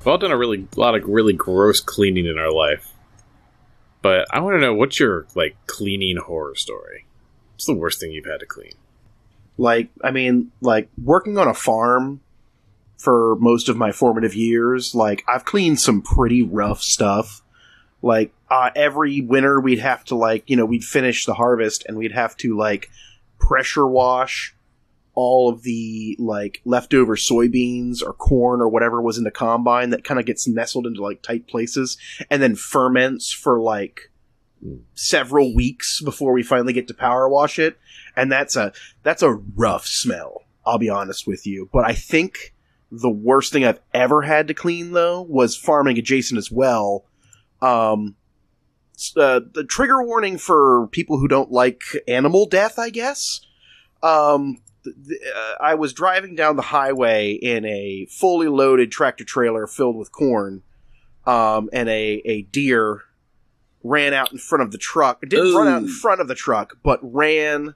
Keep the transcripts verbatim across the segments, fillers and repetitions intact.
We've all done a really a lot of really gross cleaning in our life. But I want to know, what's your, like, cleaning horror story? What's the worst thing you've had to clean? Like, I mean, like, working on a farm for most of my formative years, like, I've cleaned some pretty rough stuff. Like, uh, every winter we'd have to, like, you know, we'd finish the harvest and we'd have to, like, pressure wash all of the, like, leftover soybeans or corn or whatever was in the combine that kind of gets nestled into, like, tight places and then ferments for, like, several weeks before we finally get to power wash it. And that's a, that's a rough smell, I'll be honest with you. But I think the worst thing I've ever had to clean, though, was farming adjacent as well. Um, uh, the trigger warning for people who don't like animal death, I guess. Um, Uh, I was driving down the highway in a fully loaded tractor trailer filled with corn, um, and a, a deer ran out in front of the truck. It didn't Ooh. run out in front of the truck, but ran.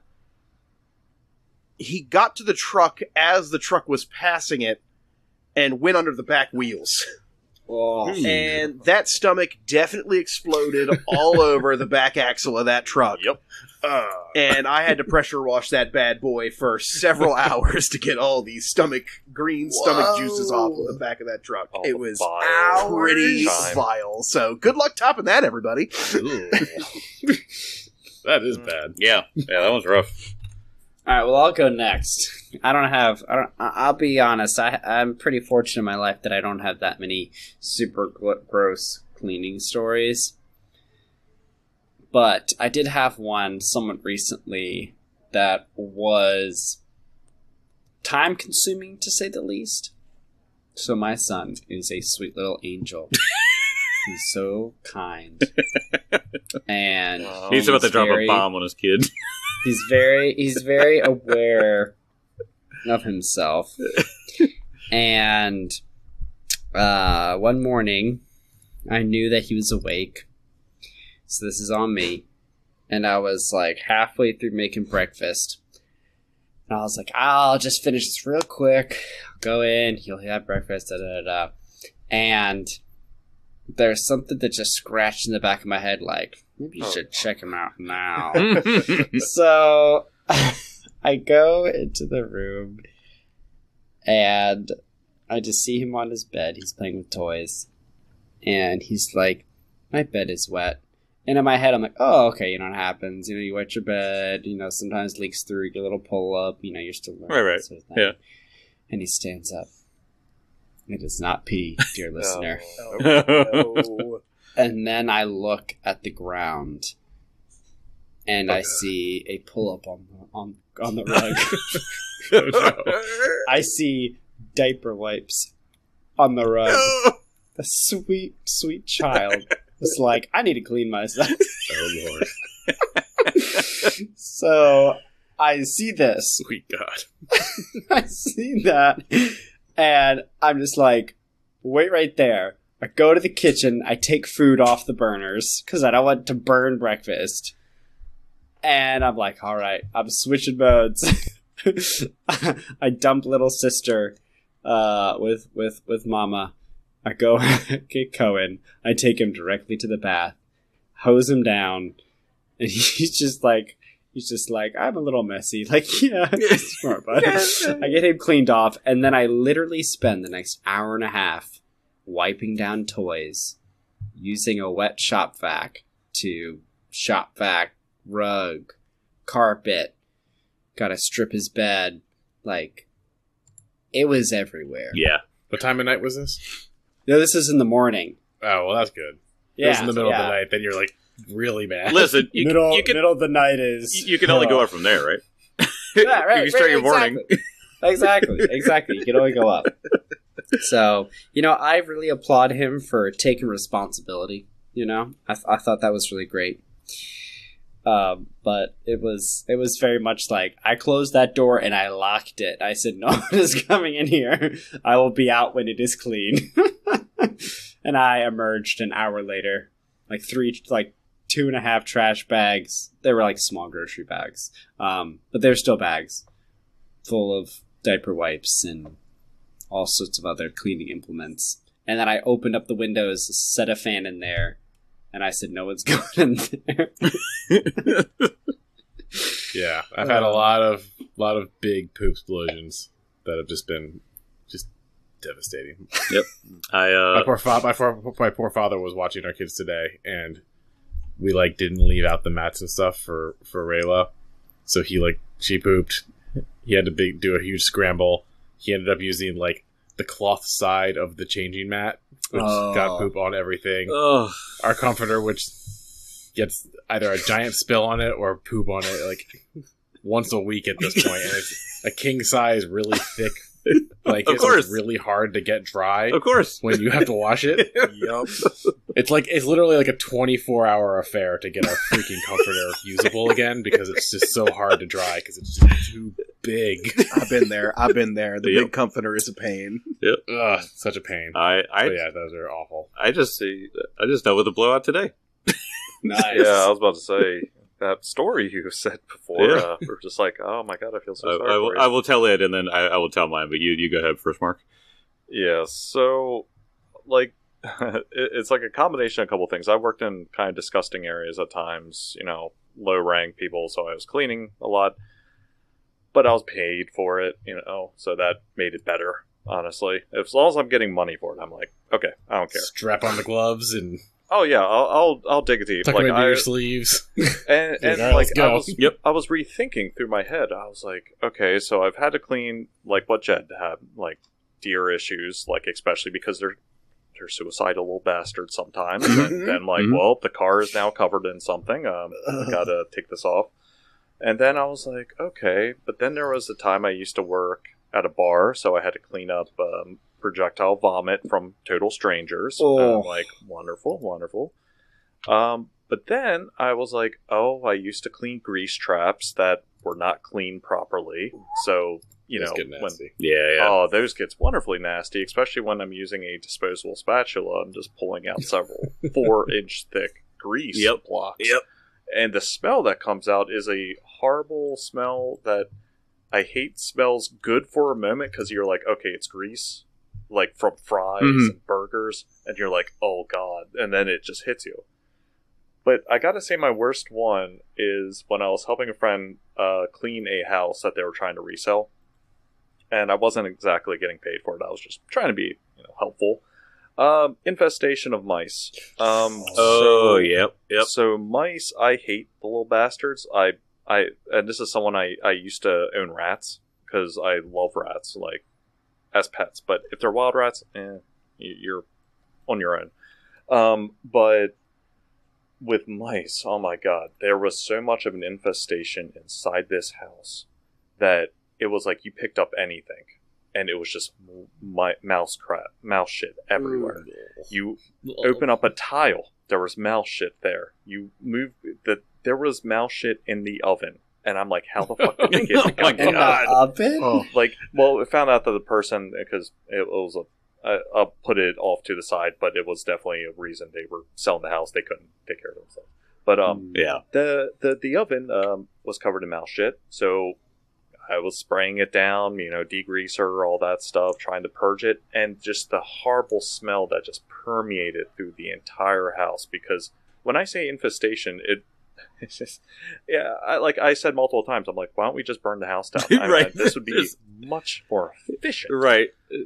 He got to the truck as the truck was passing it and went under the back wheels. Oh. And that stomach definitely exploded all over the back axle of that truck. Yep. Uh, and I had to pressure wash that bad boy for several hours to get all these stomach, green Whoa. stomach juices off of the back of that truck. All it was vile. pretty Time. vile. So good luck topping that, everybody. That is bad. Yeah, yeah, that was rough. All right, well, I'll go next. I don't have. I don't, I'll be honest. I, I'm pretty fortunate in my life that I don't have that many super gl- gross cleaning stories. But I did have one somewhat recently that was time-consuming, to say the least. So my son is a sweet little angel. He's so kind, and oh, he's about to drop very, a bomb on his kid. He's very, he's very aware of himself. And uh, one morning, I knew that he was awake. So this is on me. And I was like halfway through making breakfast. And I was like, I'll just finish this real quick. I'll go in, he'll have breakfast, da da da. And there's something that just scratched in the back of my head like, maybe you should check him out now. So I go into the room and I just see him on his bed. He's playing with toys. And he's like, my bed is wet. And in my head, I'm like, oh, okay, you know what happens. You know, you wet your bed. You know, sometimes leaks through, you get a little pull up. You know, you're still learning. Right, right. Sort of yeah. And he stands up. It is not pee, dear listener. Oh, no. And then I look at the ground, and Oh, I God. see a pull-up on the, on, on the rug. Oh, no. I see diaper wipes on the rug. A sweet, sweet child was like, I need to clean myself. Oh, Lord. So I see this. Sweet God. I see that, and I'm just like, wait right there. I go to the kitchen, I take food off the burners, because I don't want to burn breakfast. And I'm like, all right, I'm switching modes. I dump little sister uh, with, with, with mama. I go get Cohen. I take him directly to the bath, hose him down, and he's just like, he's just like, I'm a little messy. Like, yeah, smart, bud. I get him cleaned off, and then I literally spend the next hour and a half wiping down toys, using a wet shop vac to shop vac rug, carpet, gotta strip his bed. Like, it was everywhere. Yeah. What time of night was this? No, this is in the morning. Oh, well, that's good. If Yeah, it was in the middle yeah. of the night, then you're like really mad. Listen, you, middle, you can middle of the night is... you can only go up from there, right? Yeah, right, you can start right, your morning. Exactly, exactly. You can only go up. So, you know, I really applaud him for taking responsibility. You know, I, th- I thought that was really great. Um, but it was it was very much like I closed that door and I locked it. I said, "No one is coming in here. I will be out when it is clean." And I emerged an hour later, like three, like two and a half trash bags. They were like small grocery bags, um, but they're still bags full of diaper wipes and all sorts of other cleaning implements. And then I opened up the windows, set a fan in there, and I said, no one's going in there. Yeah, I've had a lot of lot of big poop explosions that have just been just devastating. Yep. I uh, my poor father, my, poor- my poor father was watching our kids today, and we like didn't leave out the mats and stuff for for Rayla, so he like she pooped. He had to big, do a huge scramble. He ended up using like the cloth side of the changing mat, which Oh. got poop on everything. oh, Our comforter, which gets either a giant spill on it or poop on it, like once a week at this point, and it's a king size, really thick blanket. Of so course. it's really hard to get dry of course. when you have to wash it. Yup. It's like it's literally like a twenty-four hour affair to get our freaking comforter usable again because it's just so hard to dry because it's just too big. I've been there. I've been there. The Yep. big comforter is a pain. Ugh, such a pain. I I But yeah, those are awful. I just see. I just know with the blowout today. Nice. Yeah, I was about to say that story you said before. Yeah. Uh, we're just like, oh my god, I feel so I, sorry I, will, for you. I will tell it, and then I, I will tell mine. But you you go ahead first, Mark. Yeah, so like it, it's like a combination of a couple things. I worked in kind of disgusting areas at times, you know, low rank people, so I was cleaning a lot, but I was paid for it, you know, so that made it better. Honestly, as long as I'm getting money for it, I'm like, okay, I don't care. Strap on the gloves and Oh yeah, I'll I'll, I'll dig it deep. tuck Like them into I, your sleeves. and Yeah, and alright, like let's go. I was, Yep. I was rethinking through my head. I was like, okay, so I've had to clean like what Jed had, like deer issues, like especially because they're they're suicidal little bastards sometimes. And then like, Mhm. well, the car is now covered in something. Um, I gotta take this off. And then I was like, okay, but then there was a time I used to work at a bar, so I had to clean up um, projectile vomit from total strangers. Oh. And I'm like, wonderful, wonderful. Um, but then I was like, oh, I used to clean grease traps that were not cleaned properly. So, you Those know, get when, nasty. Yeah, yeah. oh, those gets wonderfully nasty, especially when I'm using a disposable spatula. I'm just pulling out several four inch thick grease Yep. blocks. Yep. And the smell that comes out is a horrible smell that I hate. Smells good for a moment because you're like, okay, it's grease, like from fries Mhm. and burgers, and you're like, oh god, and then it just hits you. But I gotta say, my worst one is when I was helping a friend uh, clean a house that they were trying to resell, and I wasn't exactly getting paid for it. I was just trying to be, you know, helpful. Um, infestation of mice. Um, Oh, so, yep, yep. So mice, I hate the little bastards. I, I, and this is someone I, I used to own rats because I love rats, like as pets. But if they're wild rats, eh, you- you're on your own. Um, but with mice, oh my god, there was so much of an infestation inside this house that it was like you picked up anything, and it was just m- mi- mouse crap, mouse shit everywhere. You open up a tile, there was mouse shit there. You move the there was mouse shit in the oven, and I'm like, how the fuck did they get Oh my it? In the oven? Oh, Like, well, we found out that the person, because it was a, I, I'll put it off to the side, but it was definitely a reason they were selling the house. They couldn't take care of themselves. But um, Yeah. the the the oven um was covered in mouse shit, so I was spraying it down, you know, degreaser, all that stuff, trying to purge it, and just the horrible smell that just permeated through the entire house. Because when I say infestation, it it's just yeah, I, like I said multiple times, I'm like, why don't we just burn the house down? I, Right. I, this would be Just- much more efficient. Right.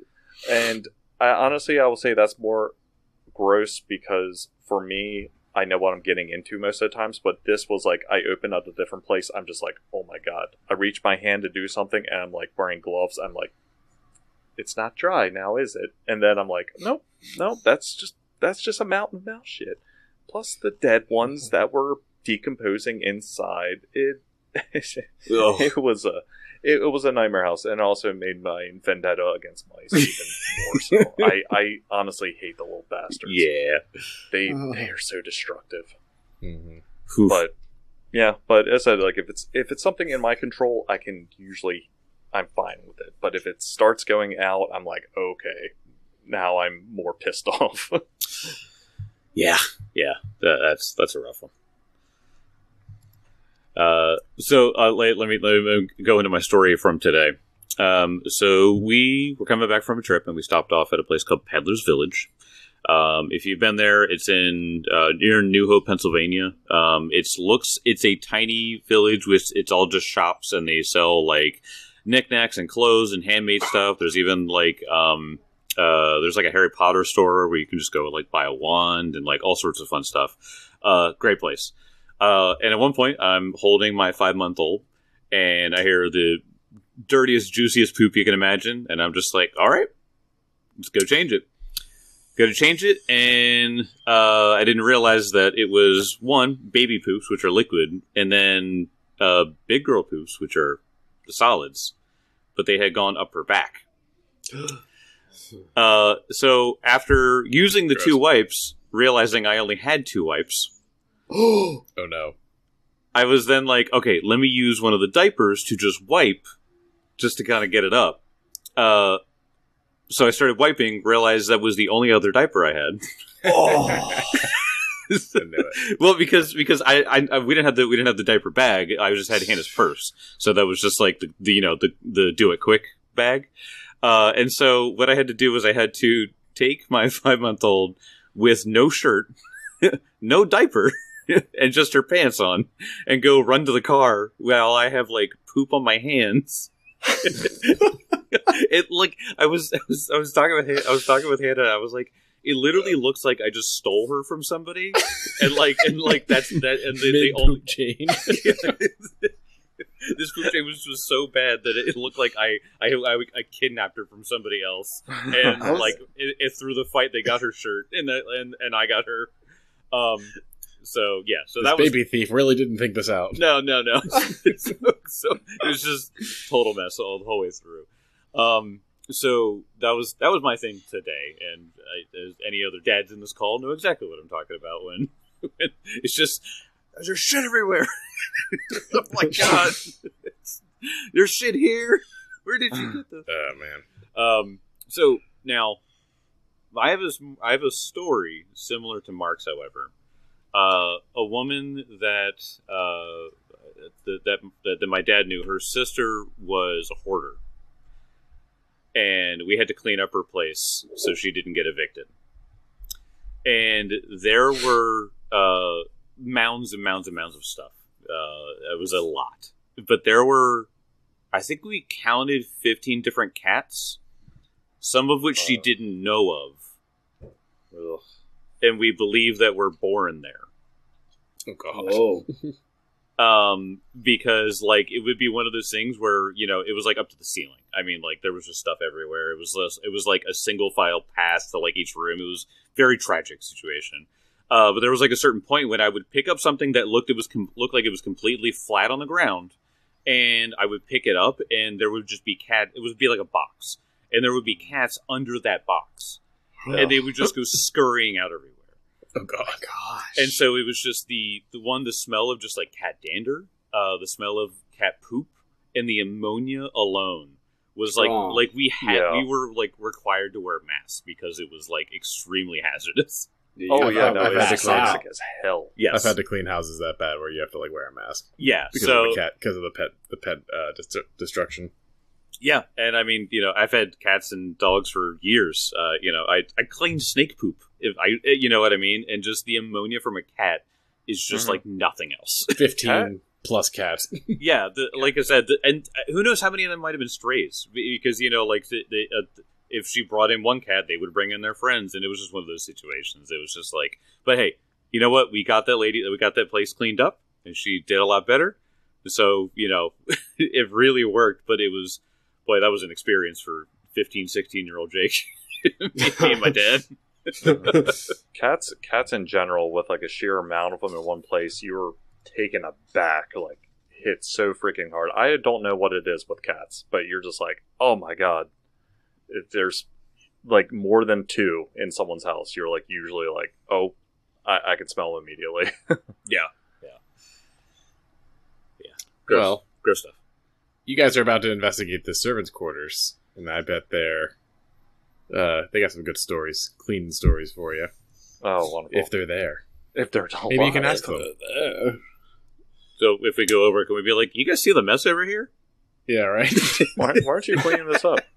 And I, honestly, I will say that's more gross because for me, I know what I'm getting into most of the times. But this was like I opened up a different place. I'm just like, oh my god! I reach my hand to do something, and I'm like wearing gloves. I'm like, it's not dry now, is it? And then I'm like, nope, nope. That's just that's just a mountain of mouse shit. Plus the dead ones that were decomposing inside. It Oh. it was a it, it was a nightmare house, and also made my vendetta against mice even more so. I, I honestly hate the little bastards. Yeah. They Oh. they are so destructive. Mhm. Oof. But yeah, but as I said, like if it's if it's something in my control, I can usually I'm fine with it. But if it starts going out, I'm like, okay, now I'm more pissed off. Yeah, yeah, that, that's that's a rough one. Uh, so uh, let, let me let me go into my story from today. Um, so we were coming back from a trip, and we stopped off at a place called Peddler's Village. Um, if you've been there, it's in uh, near New Hope, Pennsylvania. Um, it's looks it's a tiny village with it's all just shops, and they sell like knickknacks and clothes and handmade stuff. There's even like um, uh, there's like a Harry Potter store where you can just go like buy a wand and like all sorts of fun stuff. Uh, great place. Uh, and at one point, I'm holding my five month old, and I hear the dirtiest, juiciest poop you can imagine, and I'm just like, all right, let's go change it. Go to change it, and uh, I didn't realize that it was, one, baby poops, which are liquid, and then uh, big girl poops, which are the solids, but they had gone up her back. uh, so after using the Gross. two wipes, realizing I only had two wipes, Oh no. I was then like, okay, let me use one of the diapers to just wipe, just to kind of get it up. Uh, so I started wiping, realized that was the only other diaper I had. Oh, I knew it. Well, because because I, I, I we didn't have the we didn't have the diaper bag. I just had Hannah's purse, so that was just like the, the you know the the do it quick bag. Uh, and so what I had to do was I had to take my five month old with no shirt, no diaper, and just her pants on, and go run to the car while I have like poop on my hands. It like I was I was I was talking with Han- I was talking with Hannah. I was like, it literally looks like I just stole her from somebody, and like and like that's that and they, they only chain. this food chain was just so bad that it looked like I I I, I kidnapped her from somebody else, and I was- like it, it, through the fight they got her shirt and that, and and I got her. Um. So yeah. So This that was baby thief really didn't think this out. no, no, no. so, so it was just total mess all the whole way through. Um, so that was that was my thing today, and I, as any other dads in this call know exactly what I'm talking about. When, when it's just there's shit everywhere. Oh my god, there's shit here. Where did you get this? Oh man. Um, so now I have this. I have a story similar to Mark's, however. Uh, a woman that, uh, that, that that that my dad knew, her sister was a hoarder, and we had to clean up her place so she didn't get evicted. And there were uh, mounds and mounds and mounds of stuff. Uh, it was a lot, but there were, I think we counted fifteen different cats, some of which she Uh. didn't know of, Ugh. and we believe that were born there. Oh god. Whoa. Um, because like it would be one of those things where you know it was like up to the ceiling. I mean, like there was just stuff everywhere. It was less, it was like a single file pass to like each room. It was a very tragic situation. Uh, but there was like a certain point when I would pick up something that looked it was com- looked like it was completely flat on the ground, and I would pick it up, and there would just be cat. It would be like a box, and there would be cats under that box, and they would just go scurrying out everywhere. Oh god. gosh. And so it was just the the one, the smell of just like cat dander, uh, the smell of cat poop, and the ammonia alone was like Strong. like we had Yeah. we were like required to wear masks because it was like extremely hazardous. Oh I've yeah, had- no, I've had it's to clean toxic as hell. Yes, I've had to clean houses that bad where you have to like wear a mask yeah. because So of the cat because of the pet the pet uh, dest- destruction. yeah, and I mean, you know, I've had cats and dogs for years. Uh, you know, I I cleaned snake poop. If I, you know what I mean, and just the ammonia from a cat is just Mhm. like nothing else. Fifteen Cat? plus cats. Yeah, the, like I said, the, and who knows how many of them might have been strays? Because you know, like the, the, uh, if she brought in one cat, they would bring in their friends, and it was just one of those situations. It was just like, but hey, you know what? We got that lady, we got that place cleaned up, and she did a lot better. So you know, it really worked. But it was, boy, that was an experience for fifteen, sixteen year old Jake, me and my dad. Cats, cats in general, with like a sheer amount of them in one place, you're taken aback. Like hit so freaking hard. I don't know what it is with cats, but you're just like, oh my god, if there's like more than two in someone's house, you're like usually like, oh, I, I can smell them immediately. Yeah, yeah, yeah. Gross, Well, gross stuff. you guys are about to investigate the servants' quarters, and I bet they're uh, they got some good stories, cleaning stories for you Oh, wonderful. if they're there. If they're alive. Maybe you can ask them. So if we go over, can we be like, you guys see the mess over here? Yeah, right? Why, why aren't you cleaning this up?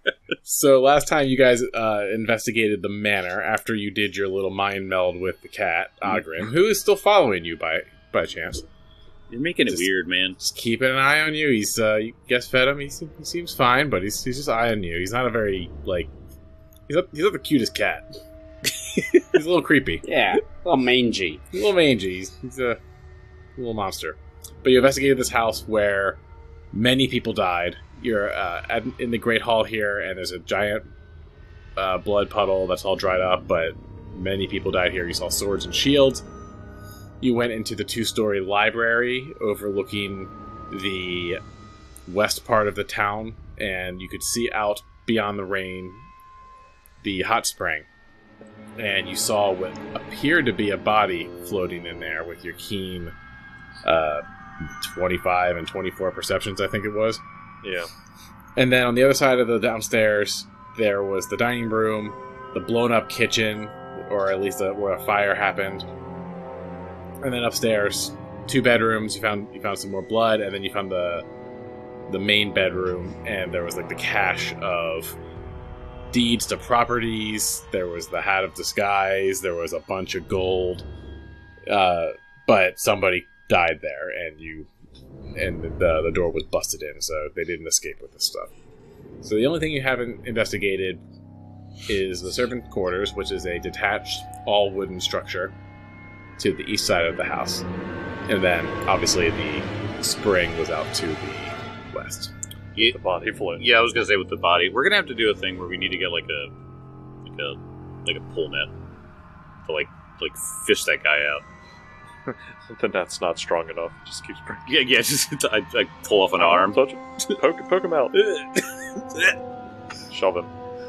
So last time you guys uh, investigated the manor after you did your little mind meld with the cat, Ogren, who is still following you by by chance. You're making it Just- weird, man. Just keeping an eye on you. He's, uh, you guys fed him. He, se- he seems fine, but he's, he's just eyeing you. He's not a very, like, he's not, he's not the cutest cat. He's a little creepy. Yeah, a little mangy. He's a little mangy. He's, he's a little monster. But you investigated this house where many people died. You're uh, at, in the Great Hall here, and there's a giant uh, blood puddle that's all dried up, but many people died here. You saw swords and shields. You went into the two-story library overlooking the west part of the town, and you could see out beyond the rain the hot spring. And you saw what appeared to be a body floating in there with your keen uh, twenty-five and twenty-four perceptions, I think it was. Yeah. And then on the other side of the downstairs, there was the dining room, the blown-up kitchen, or at least a, where a fire happened. And then upstairs, two bedrooms. You found you found some more blood, and then you found the the main bedroom, and there was like the cache of deeds to properties. There was the hat of disguise. There was a bunch of gold. Uh, but somebody died there, and you and the the door was busted in, so they didn't escape with this stuff. So the only thing you haven't investigated is the servant quarters, which is a detached all wooden structure to the east side of the house. And then, obviously, the spring was out to the west. Yeah, The body floating. yeah, I was gonna say with the body, we're gonna have to do a thing where we need to get like a, like a, like a pull net to like, like fish that guy out. The net's not strong enough. It just keeps breaking. Yeah, yeah, just I, I pull off an arm. Touch it. Poke, poke him out. Shove him.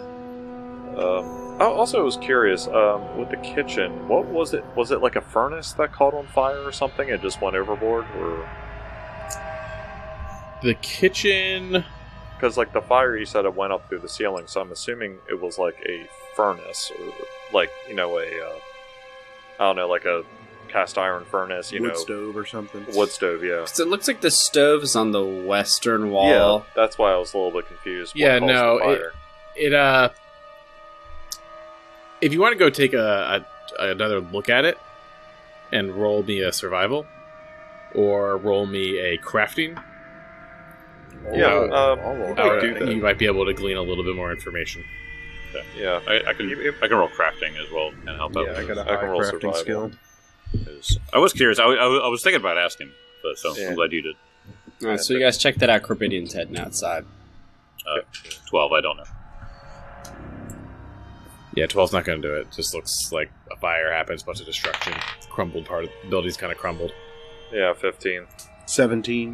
Um, I also was curious, um, with the kitchen, what was it? Was it like a furnace that caught on fire or something and just went overboard? Or The kitchen... because like the fire, you said it went up through the ceiling, so I'm assuming it was like a furnace, or like, you know, a uh, I don't know, like a cast iron furnace, you Wood know, stove or something. wood stove, yeah. So it looks like the stove is on the western wall. Yeah, that's why I was a little bit confused. What Yeah, caused no, the fire. It, uh... If you want to go take a, a another look at it and roll me a survival, or roll me a crafting, Yeah, uh, um, I'll roll. I uh, do that. you might be able to glean a little bit more information. yeah. I, I can I can roll crafting as well and help out. Yeah, I got a I can high roll crafting survival. skill. Because I was curious. I, I, I was thinking about asking, but so Yeah. I'm glad you did. Alright, so you guys check that out. Corbidian's heading outside. Uh, Twelve. I don't know. Yeah, twelve's not going to do it. Just looks like a fire happens, bunch of destruction, crumbled part of the building's kind of crumbled. Yeah, fifteen. seventeen.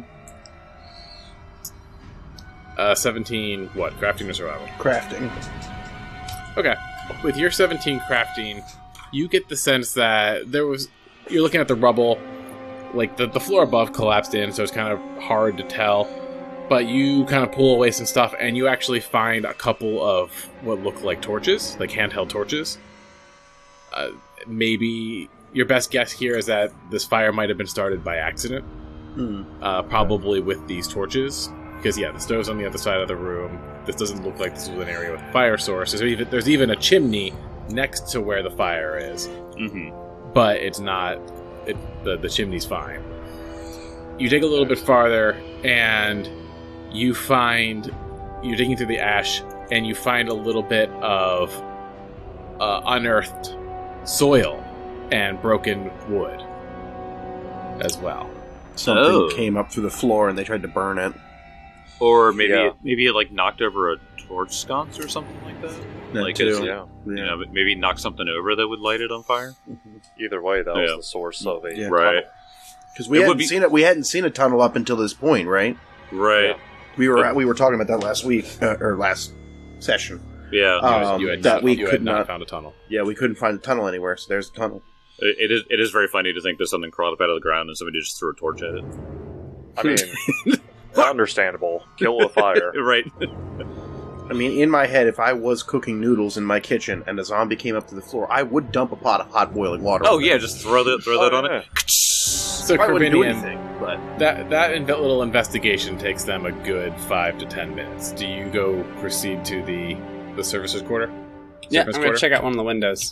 Uh, seventeen, what? Crafting or survival? Crafting. Okay. With your seventeen crafting, you get the sense that there was... You're looking at the rubble, like the, the floor above collapsed in, so it's kind of hard to tell. But you kind of pull away some stuff, and you actually find a couple of what look like torches, like handheld torches. Uh, maybe your best guess here is that this fire might have been started by accident, Hmm. uh, probably with these torches. Because, yeah, the stove's on the other side of the room. This doesn't look like this was an area with a fire source. There's even, there's even a chimney next to where the fire is, Mm-hmm. but it's not... It, the, the chimney's fine. You dig a little bit farther, and you find... You're digging through the ash, and you find a little bit of uh, unearthed soil and broken wood as well. Something Oh. came up through the floor and they tried to burn it. Or maybe Yeah. it, maybe it like knocked over a torch sconce or something like that. That Like too. it's- Yeah. You know, maybe knock something over that would light it on fire. Either way, that was Yeah. the source of a Yeah. Right. Because we It would hadn't be- seen it. We hadn't seen a tunnel up until this point, right? Right. We were But- we were talking about that last week uh, or last session. Yeah. Um, you had that not, we you had could not not- found a tunnel. Yeah, we couldn't find a tunnel anywhere, so there's a tunnel. It, it is. It is very funny to think that something crawled up out of the ground and somebody just threw a torch at it. I mean, understandable. Kill with fire. Right. I mean, in my head, if I was cooking noodles in my kitchen and a zombie came up to the floor, I would dump a pot of hot boiling water. Oh on it. yeah, just throw that throw Oh, that on yeah. it. So I wouldn't do Corbinian, anything, but that that in- little investigation takes them a good five to ten minutes. Do you go proceed to the the services quarter? Yeah, I'm Servants' gonna quarter? check out one of the windows.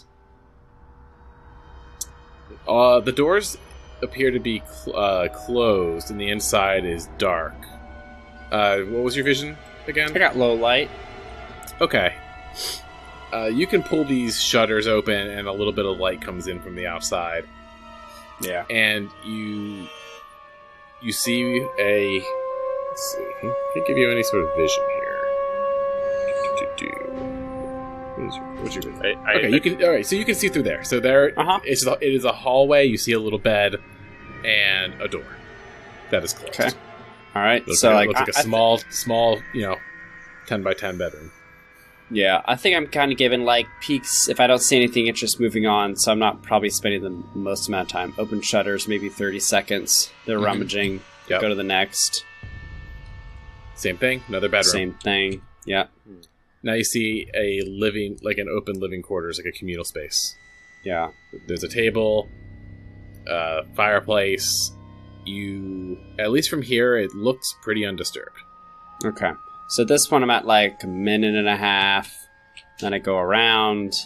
Uh, the doors appear to be cl- uh, closed, and the inside is dark. Uh, what was your vision again? I got low light. Okay. Uh, you can pull these shutters open, and a little bit of light comes in from the outside. Yeah. And you you see a. Let's see. Can I give you any sort of vision here? Do-do-do. What is your, what's your vision? I, I, Okay, you can. All right, so you can see through there. So there, Uh-huh. it's a, it is a hallway. You see a little bed and a door that is closed. Okay. All right. Looks so like, like, looks like I- a I thi- small, small, you know, ten by ten bedroom. yeah, I think I'm kind of giving like peeks. If I don't see anything, it's just moving on. So I'm not probably spending the most amount of time. Open shutters, maybe thirty seconds. They're Mhm. rummaging. Yep. Go to the next. Same thing. Another bedroom. Same thing. Yeah. Now you see a living, like an open living quarters, like a communal space. Yeah. There's a table, uh, fireplace. You, at least from here, it looks pretty undisturbed. Okay. So this one I'm at like a minute and a half. Then I go around.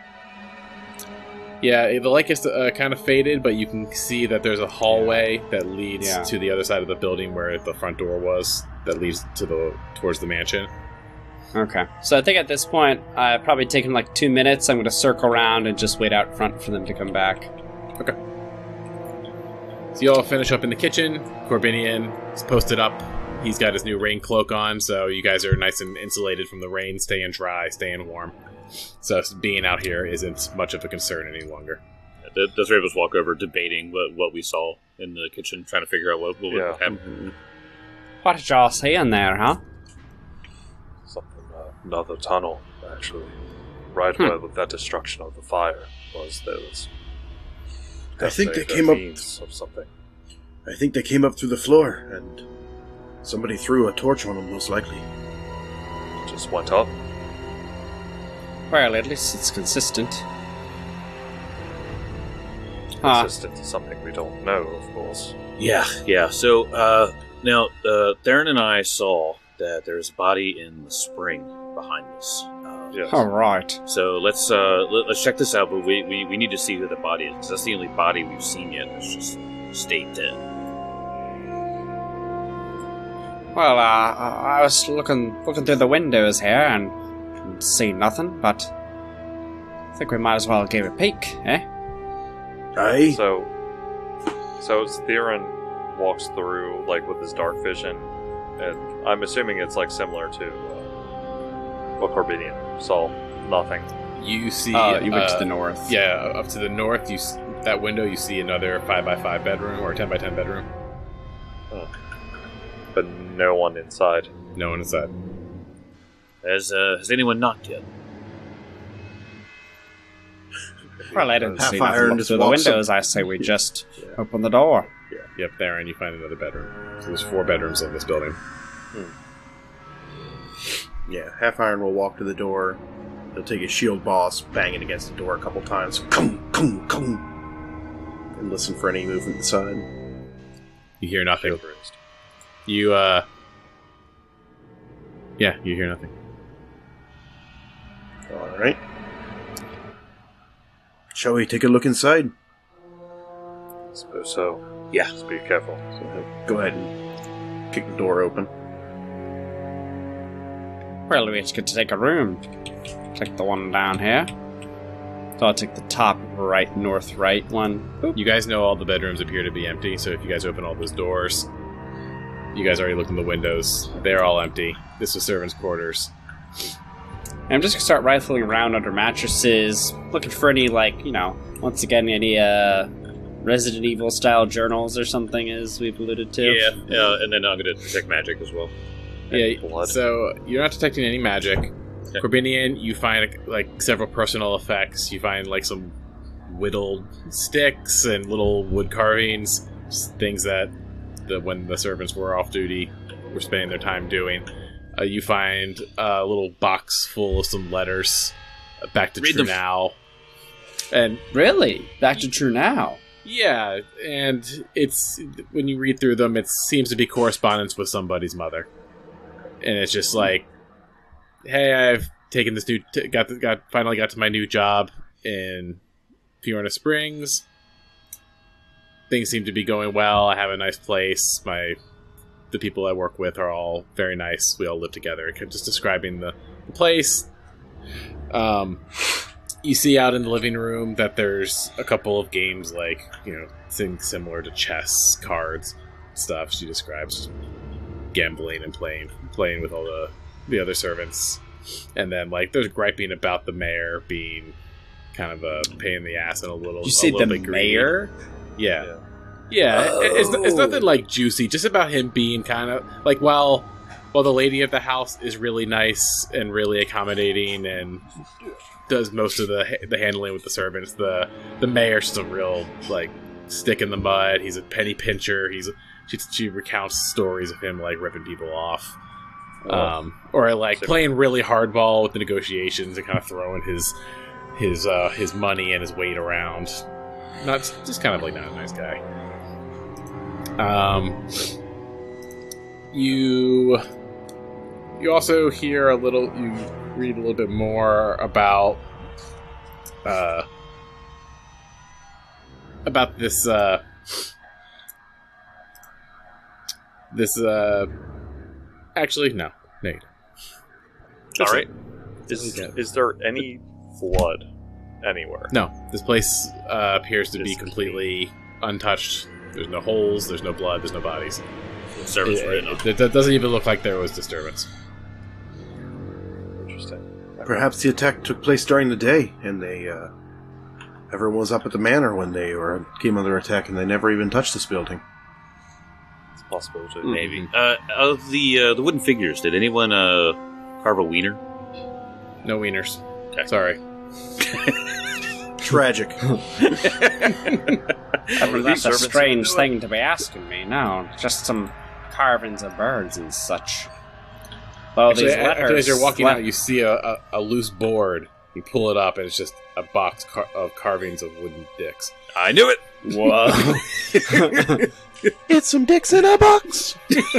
Yeah, the light gets uh, kind of faded, but you can see that there's a hallway that leads Yeah. to the other side of the building where the front door was. That leads to the towards the mansion. Okay. So I think at this point, uh, probably taking like two minutes. I'm going to circle around and just wait out front for them to come back. So you all finish up in the kitchen. Corbinian is posted up. He's got his new rain cloak on, so you guys are nice and insulated from the rain, staying dry, staying warm. So being out here isn't much of a concern any longer. the, the three of us walk over, debating what, what we saw in the kitchen, trying to figure out what, what Yeah. would happen. What did y'all see in there, huh? Something, uh, another tunnel, actually. Right Hmm. where that destruction of the fire was, there was. I think they definitely came the up- means of something. I think they came up through the floor, and somebody threw a torch on them, most likely. Just went up. Well, at least it's consistent. Huh. Consistent to something we don't know, of course. Yeah. Yeah, so uh, now uh, Theron and I saw that there's a body in the spring behind us. Uh, Yes. All right. So let's uh, let, let's check this out, but we, we, we need to see who the body is, because that's the only body we've seen yet that's just stayed dead. Well, uh, I was looking looking through the windows here and didn't see nothing, but I think we might as well give it a peek, eh? Aye. So, so as Theron walks through, like, with his dark vision, and I'm assuming it's, like, similar to uh, what Corbinian saw. Nothing. You see, Uh, you went uh, to the north. Yeah, up to the north. You s- that window. You see another five by five bedroom or ten by ten bedroom. But no one inside. No one inside. Has, uh, has anyone knocked yet? Well, I didn't Half see iron nothing just through the walks windows. I say we just Yeah. open the door. Yep, there, and you find another bedroom. So there's four bedrooms in this building. Yeah, Half Iron will walk to the door. He'll take his shield boss, bang it against the door a couple times. Kung, kung, kung. And listen for any movement inside. You hear nothing. Shield raised. You, uh... Yeah, you hear nothing. Alright. Shall we take a look inside? Suppose so. Yeah. Just be careful. So he'll go ahead and kick the door open. Well, we each get to take a room. Take the one down here. So I'll take the top right, north, right one. Boop. You guys know all the bedrooms appear to be empty, so if you guys open all those doors, you guys already looked in the windows. They're all empty. This is servants' quarters. And I'm just gonna start rifling around under mattresses, looking for any, like, you know, once again, any uh, Resident Evil style journals or something, as we've alluded to. Yeah, uh, and then I'm going to detect magic as well. Yeah, blood. so you're not detecting any magic. Okay. Corbinian, you find like several personal effects. You find like some whittled sticks and little wood carvings, just things that the when the servants were off duty were spending their time doing. Uh, you find a little box full of some letters uh, back to Read True them. Now, and Really? Back to True Now. Yeah, and it's when you read through them, it seems to be correspondence with somebody's mother, and it's just like, hey, I've taken this new, t- got the, got finally got to my new job in Fiorna Springs. Things seem to be going well. I have a nice place. My the people I work with are all very nice. We all live together. Just describing the, the place. Um, you see out in the living room that there's a couple of games, like, you know, things similar to chess, cards, stuff. She describes gambling and playing, playing with all the the other servants. And then, like, there's griping about the mayor being kind of a pain in the ass and a little. You say a little the bit greedy. mayor? Yeah. Yeah. Yeah, Oh. it- it's, it's nothing like juicy, just about him being kind of like, while while the lady of the house is really nice and really accommodating and does most of the the handling with the servants, the the mayor's just a real like stick in the mud. He's a penny pincher. He's she, she recounts stories of him like ripping people off, um, or like Super. playing really hardball with the negotiations and kind of throwing his his uh, his money and his weight around. Not just kind of like not a nice guy. Um, you you also hear a little. You read a little bit more about uh, about this uh, this uh. Actually, no, no. You don't. All right. Is Okay. is there any flood anywhere? No, this place uh, appears to be Just completely untouched. There's no holes, there's no blood, there's no bodies. Servants It, were in. it, it- it doesn't even look like there was disturbance. Interesting. Perhaps the attack took place during the day, and they, uh, everyone was up at the manor when they were came under attack, and they never even touched this building. It's a possibility. Hmm. Maybe. Uh, of the uh, the wooden figures, did anyone uh, carve a wiener? No wieners. Okay. Sorry. Tragic. I mean, These that's a servants strange do it. thing to be asking me. No, just some carvings of birds and such. Oh, Actually, these a- letters. actually, as you're walking le- out, you see a, a, a loose board. You pull it up, and it's just a box car- of carvings of wooden dicks. I knew it. Whoa. It's some dicks in a box.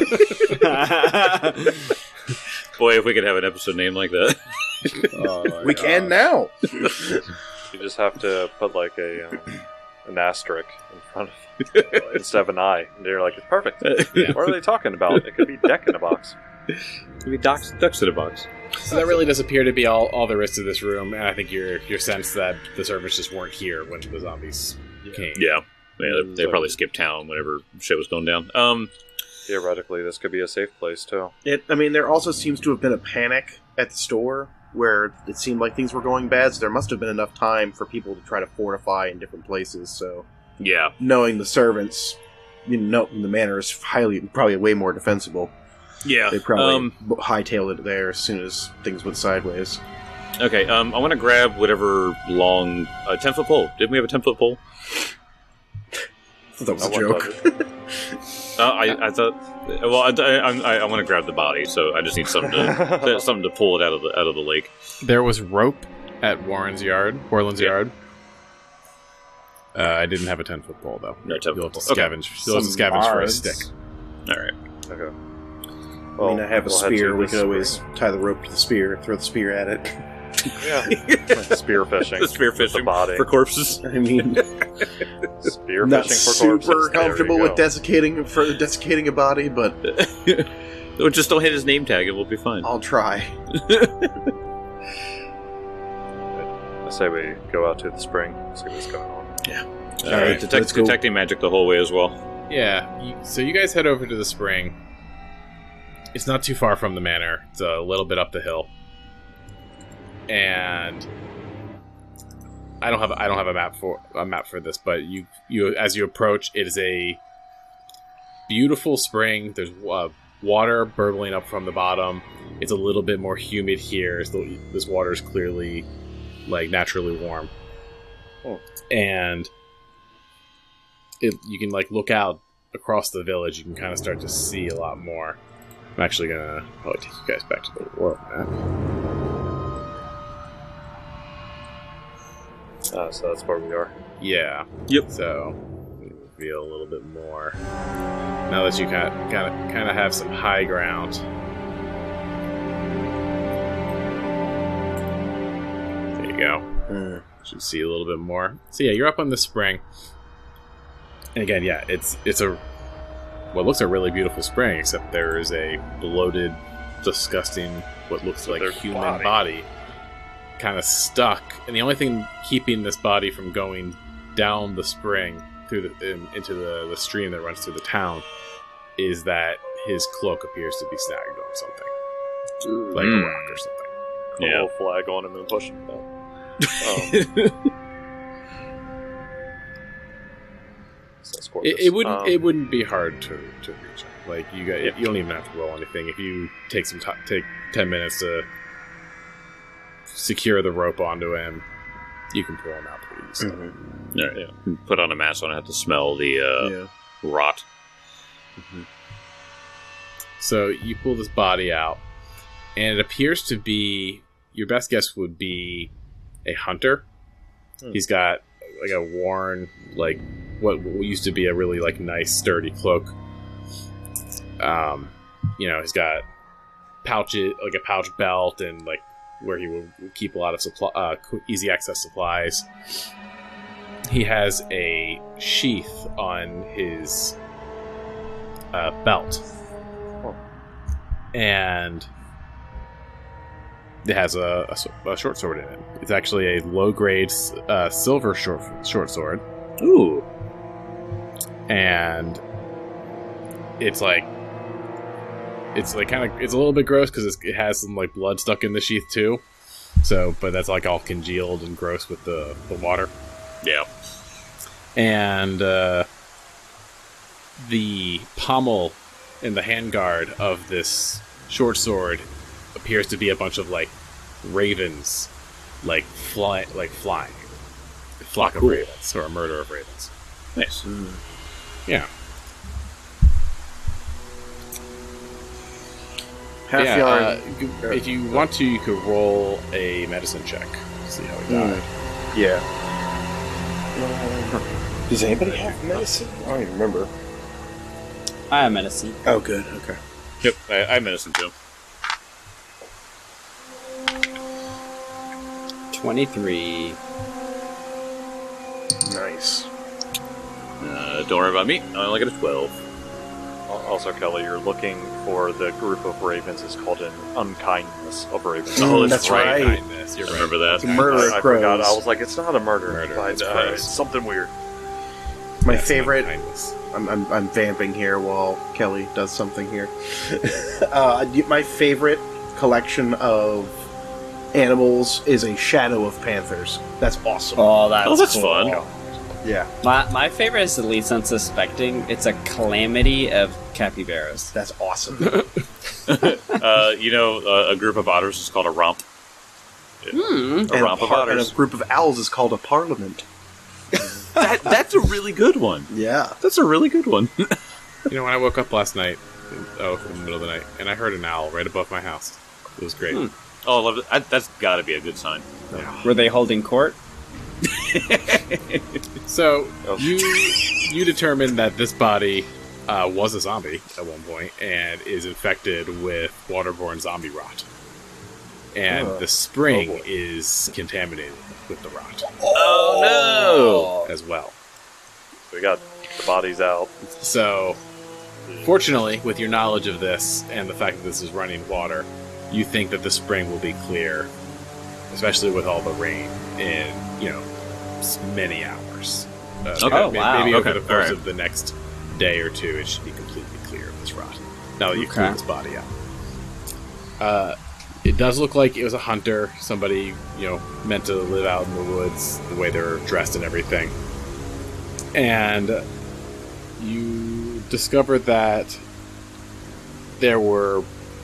Boy, if we could have an episode name like that. Oh, my We God. can now. You just have to put like a um, an asterisk in front of instead of an I, and you're like, it's perfect. Yeah. What are they talking about? It could be deck in a box. Maybe ducks, ducks in a box. So that really does appear to be all, all there is to this room, and I think your your sense that the servants just weren't here when the zombies came. Yeah. Yeah, they, they probably skipped town whenever shit was going down. Um, Theoretically, this could be a safe place too. It, I mean, there also seems to have been a panic at the store where it seemed like things were going bad, so there must have been enough time for people to try to fortify in different places. So, yeah. knowing the servants, you know, the manor is highly, probably way more defensible. Yeah. They probably Um, b- hightailed it there as soon as things went sideways. okay, um, I want to grab whatever long... Uh, ten-foot pole. Didn't we have a ten-foot pole? I thought that was I a want joke. that. Uh, I, I thought... Well, I, I, I, I want to grab the body, so I just need something to, to- something to pull it out of the out of the lake. There was rope at Warren's yard, Borland's Yeah. yard. Uh, I didn't have a ten foot pole though. No ten-foot You'll have to pole. Okay. scavenge. You'll have to Some scavenge for a bards. stick. All right. Okay. I mean, I have a we'll head to spear. We this could always spring. tie the rope to the spear, throw the spear at it. Yeah. Spear fishing. The spear with the fishing body. for corpses. I mean, Spear not fishing for super corpses. There you comfortable with go. desiccating for desiccating a body, but Or just don't hit his name tag, and we'll be fine. I'll try. I say we go out to the spring, see what's going on. All Alright, right, detect, let's go. detecting magic the whole way as well. Yeah. You, so you guys head over to the spring. It's not too far from the manor. It's a little bit up the hill. And I don't have I don't have a map for a map for this, but you you as you approach, it is a beautiful spring. There's uh, water burbling up from the bottom. It's a little bit more humid here. So this water is clearly like naturally warm, Oh. and it, you can like look out across the village. You can kind of start to see a lot more. I'm actually gonna probably take you guys back to the world map. Uh, so that's where we are. Yeah. Yep. So reveal a little bit more. Now that you kind of kind of kind of have some high ground. There you go. Mm. Should see a little bit more. So yeah, you're up on the spring. And again, yeah, it's it's a what looks a really beautiful spring, except there is a bloated, disgusting, what looks So like there's human body. body, kind of stuck. And the only thing keeping this body from going down the spring through the in, into the, the stream that runs through the town is that his cloak appears to be snagged on something, like Mm. a rock or something. Put a Yeah. little flag on him and push him down. Um, so let's score It, this. it wouldn't. Um, it wouldn't be hard to, to reach him. Like you got. Yeah. You don't even have to roll anything. If you take some time, take ten minutes to secure the rope onto him, you can pull him out pretty easily. Mhm. All right. Put on a mask so I don't have to smell the uh, Yeah. rot. So you pull this body out, and it appears to be. Your best guess would be a hunter. Hmm. He's got like a worn, like what used to be a really like nice sturdy cloak. Um, you know, he's got pouches, like a pouch belt, and like where he would keep a lot of supply, uh, easy access supplies. He has a sheath on his uh, belt, Oh. and it has a, a s- a short sword in it. It's actually a low grade uh, silver short short sword, Ooh. and it's like it's like kind of it's a little bit gross because it has some like blood stuck in the sheath too. So, but that's like all congealed and gross with the the water. Yeah. And uh, the pommel and the handguard of this short sword appears to be a bunch of like ravens, like fly, like flying, a flock Cool. of ravens or a murder of ravens. Nice. Yeah, Half yeah. yard. Uh, you could- if you want to, you could roll a medicine check. See how he died. Mm. Yeah. Does anybody have medicine? I don't even remember. I have medicine. Oh, good. Okay. Yep. I, I medicine too. twenty-three. Nice. Uh, don't worry about me. I only get a twelve. Al- Also, Kelly, you're looking for the group of ravens. It's called an unkindness of ravens. Oh, that's right. Kindness, you're I right. remember that. It's a murder I, I of crows. forgot. I was like, it's not a murder. Murder, but, it's uh, crows. it's something weird. My Yes, favorite. kindness. I'm, I'm, I'm vamping here while Kelly does something here. uh, my favorite collection of animals is a shadow of panthers. That's awesome. Oh, that's, Oh, that's cool. fun. Yeah, My, my favorite is the least unsuspecting. It's a calamity of capybaras. that's awesome. Uh, you know, uh, a group of otters is called a romp. Hmm. A and, a romp of par- and otters. a group of owls is called a parliament. That, that's a really good one. Yeah. That's a really good one. You know, when I woke up last night, oh, in the middle of the night, and I heard an owl right above my house. It was great. Hmm. Oh, I love it. I, that's got to be a good sign. Were they holding court? So Oh. you you determined that this body uh, was a zombie at one point and is infected with waterborne zombie rot, and Oh. the spring Oh, boy. is contaminated with the rot Oh, as well. We got the bodies out. So, fortunately, with your knowledge of this and the fact that this is running water, you think that the spring will be clear, especially with all the rain in, you know, s- many hours. Uh, Okay. Oh, may- wow. Maybe over Okay, the course alright. of the next day or two, it should be completely clear of this rot. Now that you've Okay. cleared this body out. Uh, it does look like it was a hunter, somebody, you know, meant to live out in the woods, the way they're dressed and everything. And you discovered that there were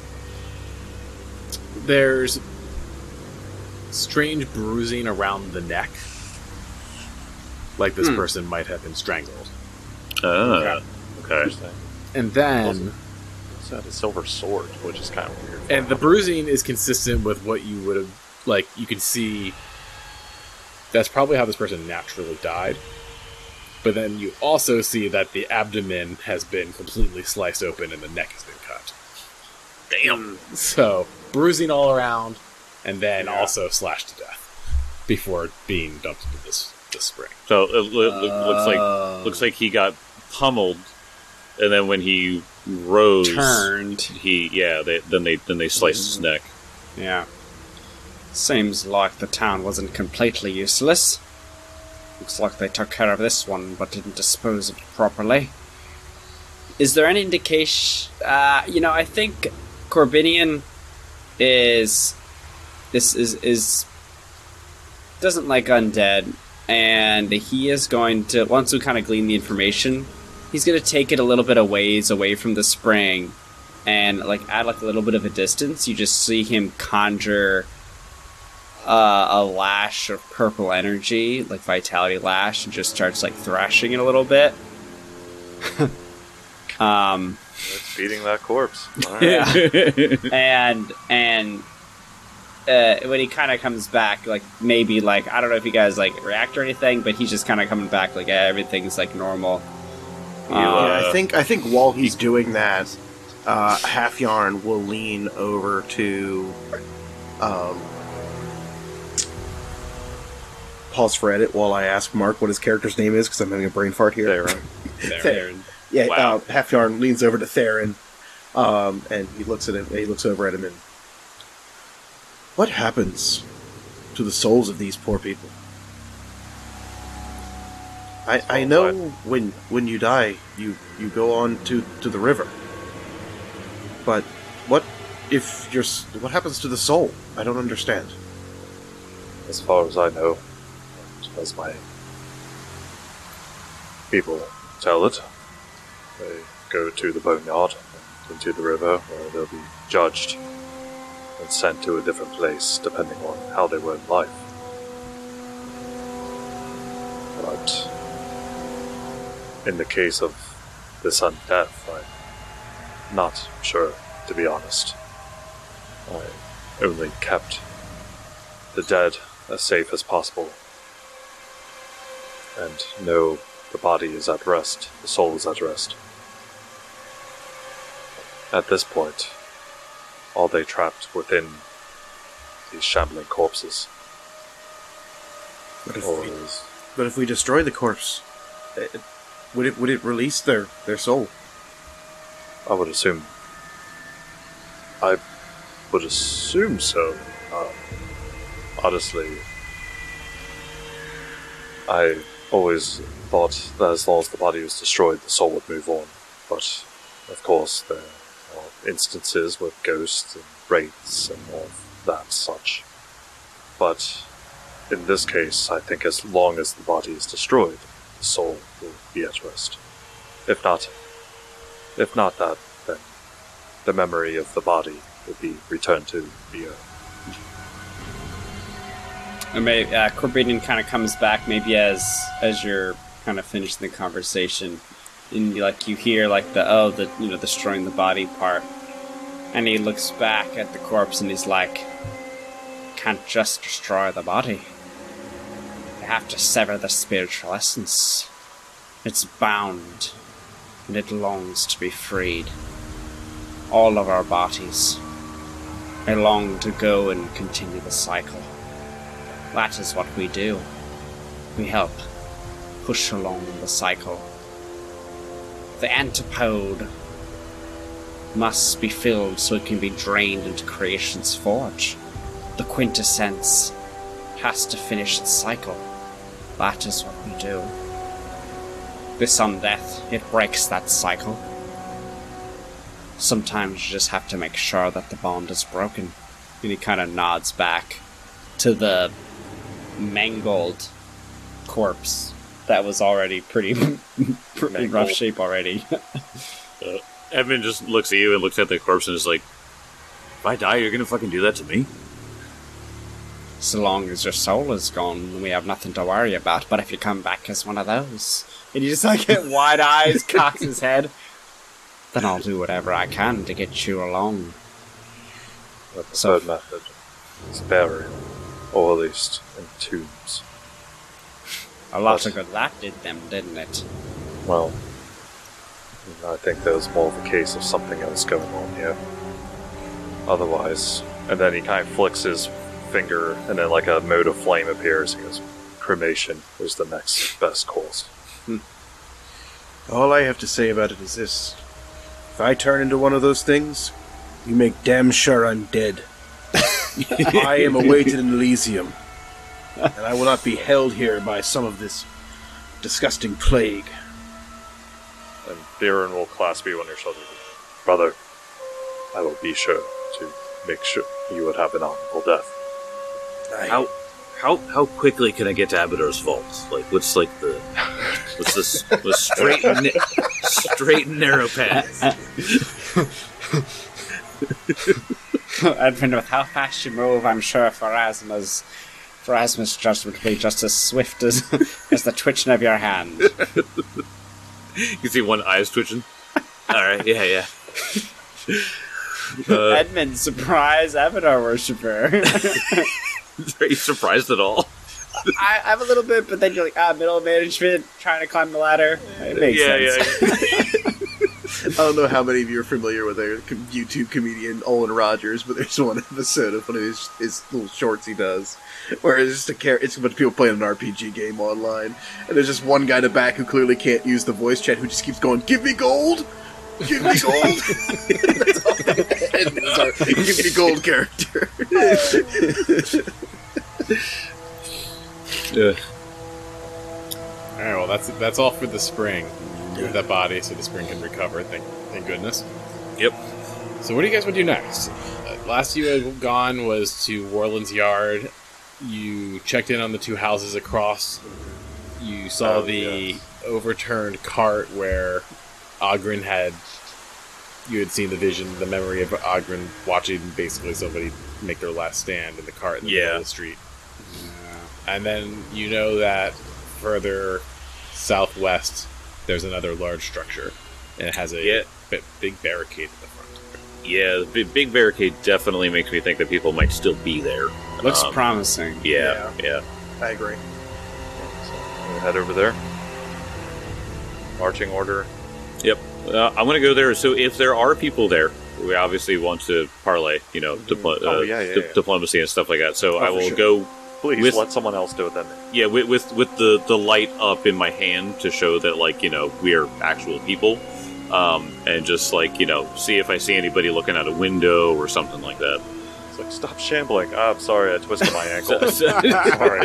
there's strange bruising around the neck, like this Hmm. person might have been strangled. Ah, okay. Interesting. And then It's had a silver sword, which is kind of weird. and the bruising is consistent with what you would have, like, you can see that's probably how this person naturally died. But then you also see that the abdomen has been completely sliced open and the neck has been cut. Damn. So, bruising all around, and then Yeah. also slashed to death before being dumped into this, this spring. So it lo- lo- looks like Oh. looks like he got pummeled, and then when he rose, Turned. he yeah. They, then they then they sliced his neck. Yeah. Seems like the town wasn't completely useless. Looks like they took care of this one, but didn't dispose of it properly. Is there any indication... Uh, you know, I think Corbinian is... This is... is doesn't like undead, and he is going to... Once we kind of glean the information, he's going to take it a little bit of ways away from the spring, and like add like a little bit of a distance. You just see him conjure... Uh, a lash of purple energy, like vitality lash, and just starts like thrashing it a little bit. um, It's beating that corpse. All right. yeah, and and uh, when he kind of comes back, like maybe like I don't know if you guys like react or anything, but he's just kind of coming back like eh, everything's like normal. You, Um, uh, Yeah, I think I think while he's doing that, uh, Half Yarn will lean over to. Um, pause for edit while I ask Mark what his character's name is because I'm having a brain fart here. Theron. there. Yeah, Wow. uh, Half Yarn leans over to Theron, um, and he looks at him. He looks over at him and, what happens to the souls of these poor people? I I Oh, know what? when when you die, you you go on to to the river. But what if your s- what happens to the soul? I don't understand. As far as I know, as my people tell it, they go to the boneyard and into the river where they'll be judged and sent to a different place depending on how they were in life. But in the case of this undeath, I'm not sure, to be honest. I only kept the dead as safe as possible. And know the body is at rest, the soul is at rest. At this point, are they trapped within these shambling corpses? But if Or we, is but if we destroy the corpse, it, would it would it release their their soul? I would assume. I would assume so. Uh, honestly, I always thought that as long as the body was destroyed, the soul would move on. But, of course, there are instances with ghosts and wraiths and all of that such. But, in this case, I think as long as the body is destroyed, the soul will be at rest. If not, if not that, then the memory of the body will be returned to the earth. And maybe uh, Corbinian kind of comes back, maybe as as you're kind of finishing the conversation, and you, like you hear like the oh the you know destroying the body part, and he looks back at the corpse and he's like, can't just destroy the body. You have to sever the spiritual essence. It's bound, and it longs to be freed. All of our bodies, they long to go and continue the cycle. That is what we do. We help push along the cycle. The antipode must be filled so it can be drained into creation's forge. The quintessence has to finish its cycle. That is what we do. This undeath, it breaks that cycle. Sometimes you just have to make sure that the bond is broken. And he kind of nods back to the mangled corpse that was already pretty, pretty rough Mangled. shape already. Uh, Evan just looks at you and looks at the corpse and is like, if I die, you're gonna fucking do that to me? So long as your soul is gone, we have nothing to worry about. But if you come back as one of those, and you just like get wide eyes, cocks his head, then I'll do whatever I can to get you along. The So- third method is burial, or at least in tombs. A lot But- of good that did them, didn't it? Well, I think there was more of a case of something else going on here. Otherwise, and then he kind of flicks his finger, and then like a mode of flame appears. He goes, "Cremation was the next best course." All I have to say about it is this. If I turn into one of those things, you make damn sure I'm dead. I am awaited in Elysium, and I will not be held here by some of this disgusting plague. And Viren will clasp you on your shoulder. "Brother, I will be sure to make sure you would have an honorable death." I, How how how quickly can I get to Abador's vault? Like, what's like the what's this the straight and na- straight and narrow path? Edmund, with how fast you move, I'm sure Pharasma's Pharasma's judgment will be just as swift as as the twitching of your hand. You can see one eye's twitching. All right, yeah, yeah. Uh, Edmund, surprise Abadar worshipper. are you surprised at all? I, I'm a little bit, but then you're like, ah, middle management, trying to climb the ladder. It makes Yeah, sense. I don't know how many of you are familiar with their com- YouTube comedian Olin Rogers, but there's one episode of one of his, his little shorts he does, where it's just a char- it's a bunch of people playing an R P G game online, and there's just one guy in the back who clearly can't use the voice chat, who just keeps going, "Give me gold! Give me gold!" That's all it's our "Give me gold" character. Yeah. All right, well, that's that's all for the spring. Move that body so the spring can recover. Thank, thank goodness. Yep. So, what do you guys want to do next? Uh, last you had gone was to Warland's Yard. You checked in on the two houses across. You saw Oh, the yes. overturned cart where Ogren had. You had seen the vision, the memory of Ogren watching basically somebody make their last stand in the cart in the Yeah. middle of the street. And then you know that further southwest, there's another large structure, and it has a Yeah. bi- big barricade at the front. Yeah, the big, big barricade definitely makes me think that people might still be there. Looks Um, promising. Yeah, yeah. I agree. So we head over there. Marching order. Uh, I'm going to go there. So if there are people there, we obviously want to parlay, you know, diplo- Oh, uh, yeah, yeah, di- yeah. diplomacy and stuff like that. So Oh, I for will sure. go, Please With- let someone else do it then. yeah, with, with with the the light up in my hand to show that, like, you know, we are actual people, um, and just like, you know, see if I see anybody looking out a window or something like that. It's like, "Stop shambling." Ah, I'm sorry, I twisted my ankle. So- Sorry.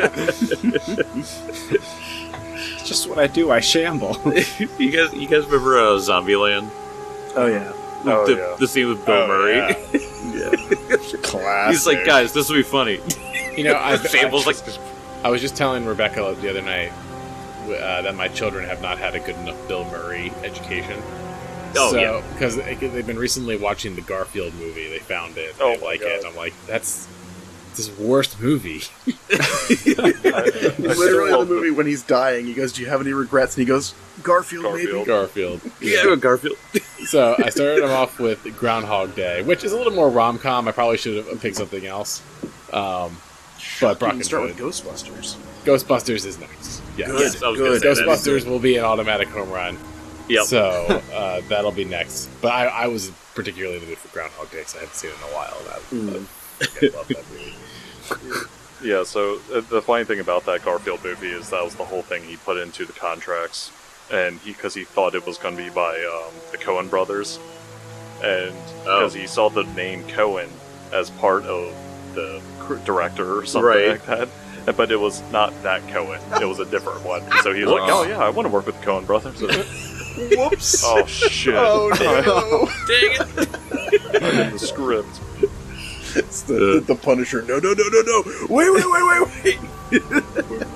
It's just what I do, I shamble. you guys, you guys remember uh, Zombieland? Oh yeah. Oh, the, yeah. the scene with Bill Oh, Murray. yeah. Classic. He's like, guys, this will be funny. You know, I, Shambles I, like, I was just telling Rebecca the other night uh, that my children have not had a good enough Bill Murray education. Oh, so, yeah. because they've been recently watching the Garfield movie. They found it. Oh, they my like God. it. I'm like, that's this worst movie. I, I Literally still in the love movie when he's dying, he goes, "Do you have any regrets?" And he goes, "Garfield, maybe." Garfield. Garfield. yeah, Garfield. So I started them off with Groundhog Day, which is a little more rom com. I probably should have picked something else. Um, but You can start with Brockenwood. Ghostbusters. Ghostbusters is next. Yeah. Good. Yes, I was gonna Good. say that. Ghostbusters will be an automatic home run. Yep. So uh, that'll be next. But I, I was particularly in the mood for Groundhog Day because I hadn't seen it in a while. And I, Mm. I love that movie. Yeah, so uh, the funny thing about that Garfield movie is that was the whole thing he put into the contracts, and he because he thought it was going to be by um, the Coen brothers, and Oh. because he saw the name Coen as part of the cr- director or something Right. like that, and- but it was not that Coen; it was a different one. So he was like, Wow. "Oh yeah, I want to work with the Coen brothers." Whoops. Oh shit! Oh, no. Dang it! I'm in the script. It's the, the Punisher. No, no, no, no, no. Wait, wait, wait, wait, wait.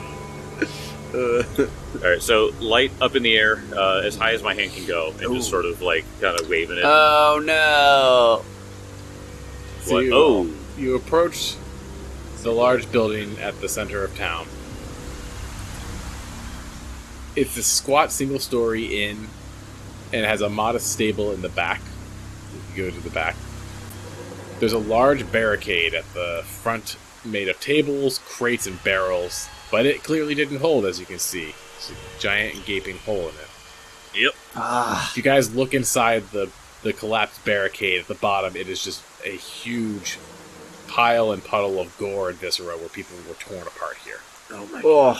uh, All right, so light up in the air, uh, as high as my hand can go, and just Ooh. sort of like kind of waving it. Oh no! So What? you, Oh, you approach the large building at the center of town. It's a squat single story inn, and it has a modest stable in the back. You go to the back. There's a large barricade at the front made of tables, crates, and barrels but it clearly didn't hold, as you can see. It's a giant gaping hole in it. Yep. Ah, If you guys look inside the, the collapsed barricade at the bottom, it is just a huge pile and puddle of gore and viscera where people were torn apart here. Oh my oh,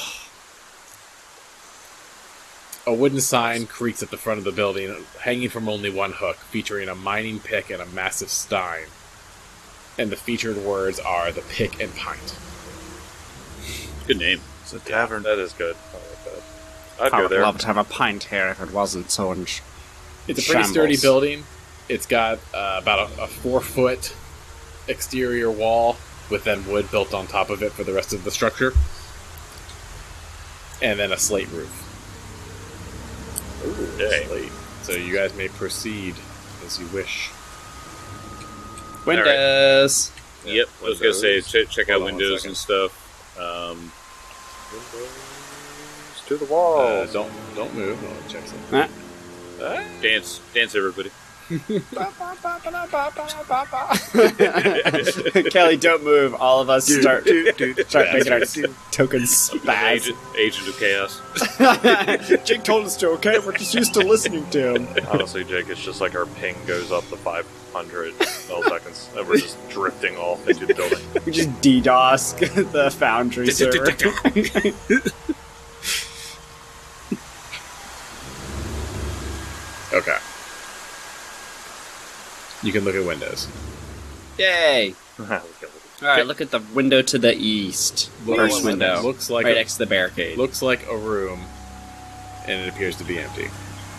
A wooden sign creaks at the front of the building, hanging from only one hook, featuring a mining pick and a massive stein. And the featured words are the pick and pint. Good name. It's a tavern. That is good. I like that. I'd I go would there. love to have a pint here if it wasn't so in sh- It's a pretty shambles. sturdy building. It's got uh, about a, a four-foot exterior wall with then wood built on top of it for the rest of the structure. And then a slate roof. Ooh, dang. Slate. So you guys may proceed as you wish. Windows. Yep. I was gonna say Windows. check, check out Hold on one windows second. and stuff. Um, Windows to the wall. Uh, don't don't move. I'll check something. dance, dance, everybody. Kelly, don't move. All of us start start making our token spaz. Agent, agent of chaos. Jake told us to, okay? We're just used to listening to him. Honestly, Jake, it's just like our ping goes up to five hundred milliseconds, and we're just drifting off into the building. We just DDoS the Foundry server. Okay. You can look at windows. Yay! Look at it. Alright, look at the window to the east. First Looks- window. Looks like right a, next to the barricade. looks like a room, and it appears to be empty.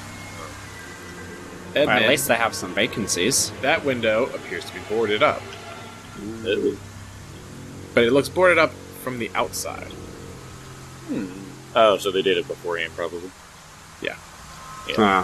Well, Edmund, at least they have some vacancies. that window appears to be boarded up, Ooh. but it looks boarded up from the outside. Oh, so they did it beforehand, probably. Yeah. Yeah. Ah.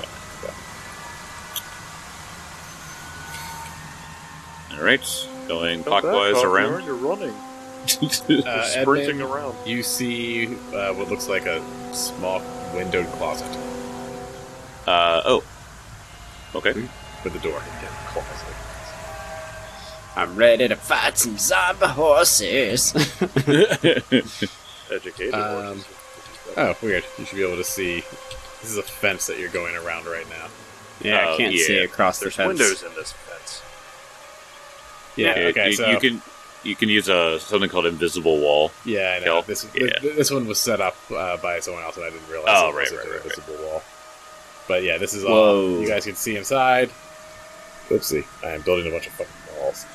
All right, going Come clockwise back, around. Javier, You're running. Uh, Sprinting Edmund, around. You see uh, what looks like a small windowed closet Uh oh. Okay. with a door. Closet. I'm ready to fight some zombie horses. Educated Um, horses. Oh, weird. You should be able to see. This is a fence that you're going around right now. yeah, Oh, I can't yeah. see across There's the fence. windows in this fence. Yeah. Yeah, Okay. you, so you can you can use a something called invisible wall. yeah, I know. Kel? This Yeah. th- this one was set up uh, by someone else, and I didn't realize Oh, it right, was right, a right, right. visible wall. But yeah, this is all. Whoa. You guys can see inside. Oopsie! I am building a bunch of fucking walls.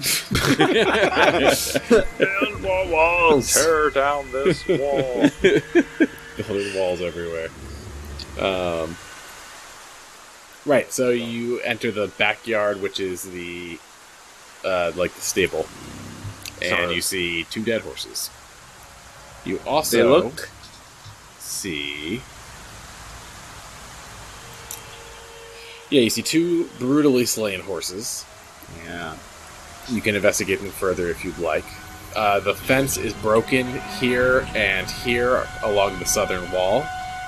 Build more walls. Tear down this wall. Building walls everywhere. Um, right, so you enter the backyard, which is the uh, like the stable, and Sorry. you see two dead horses. You also They look. see, yeah, you see two brutally slain horses. Yeah. You can investigate them further if you'd like. Uh, the fence is broken here and here along the southern wall.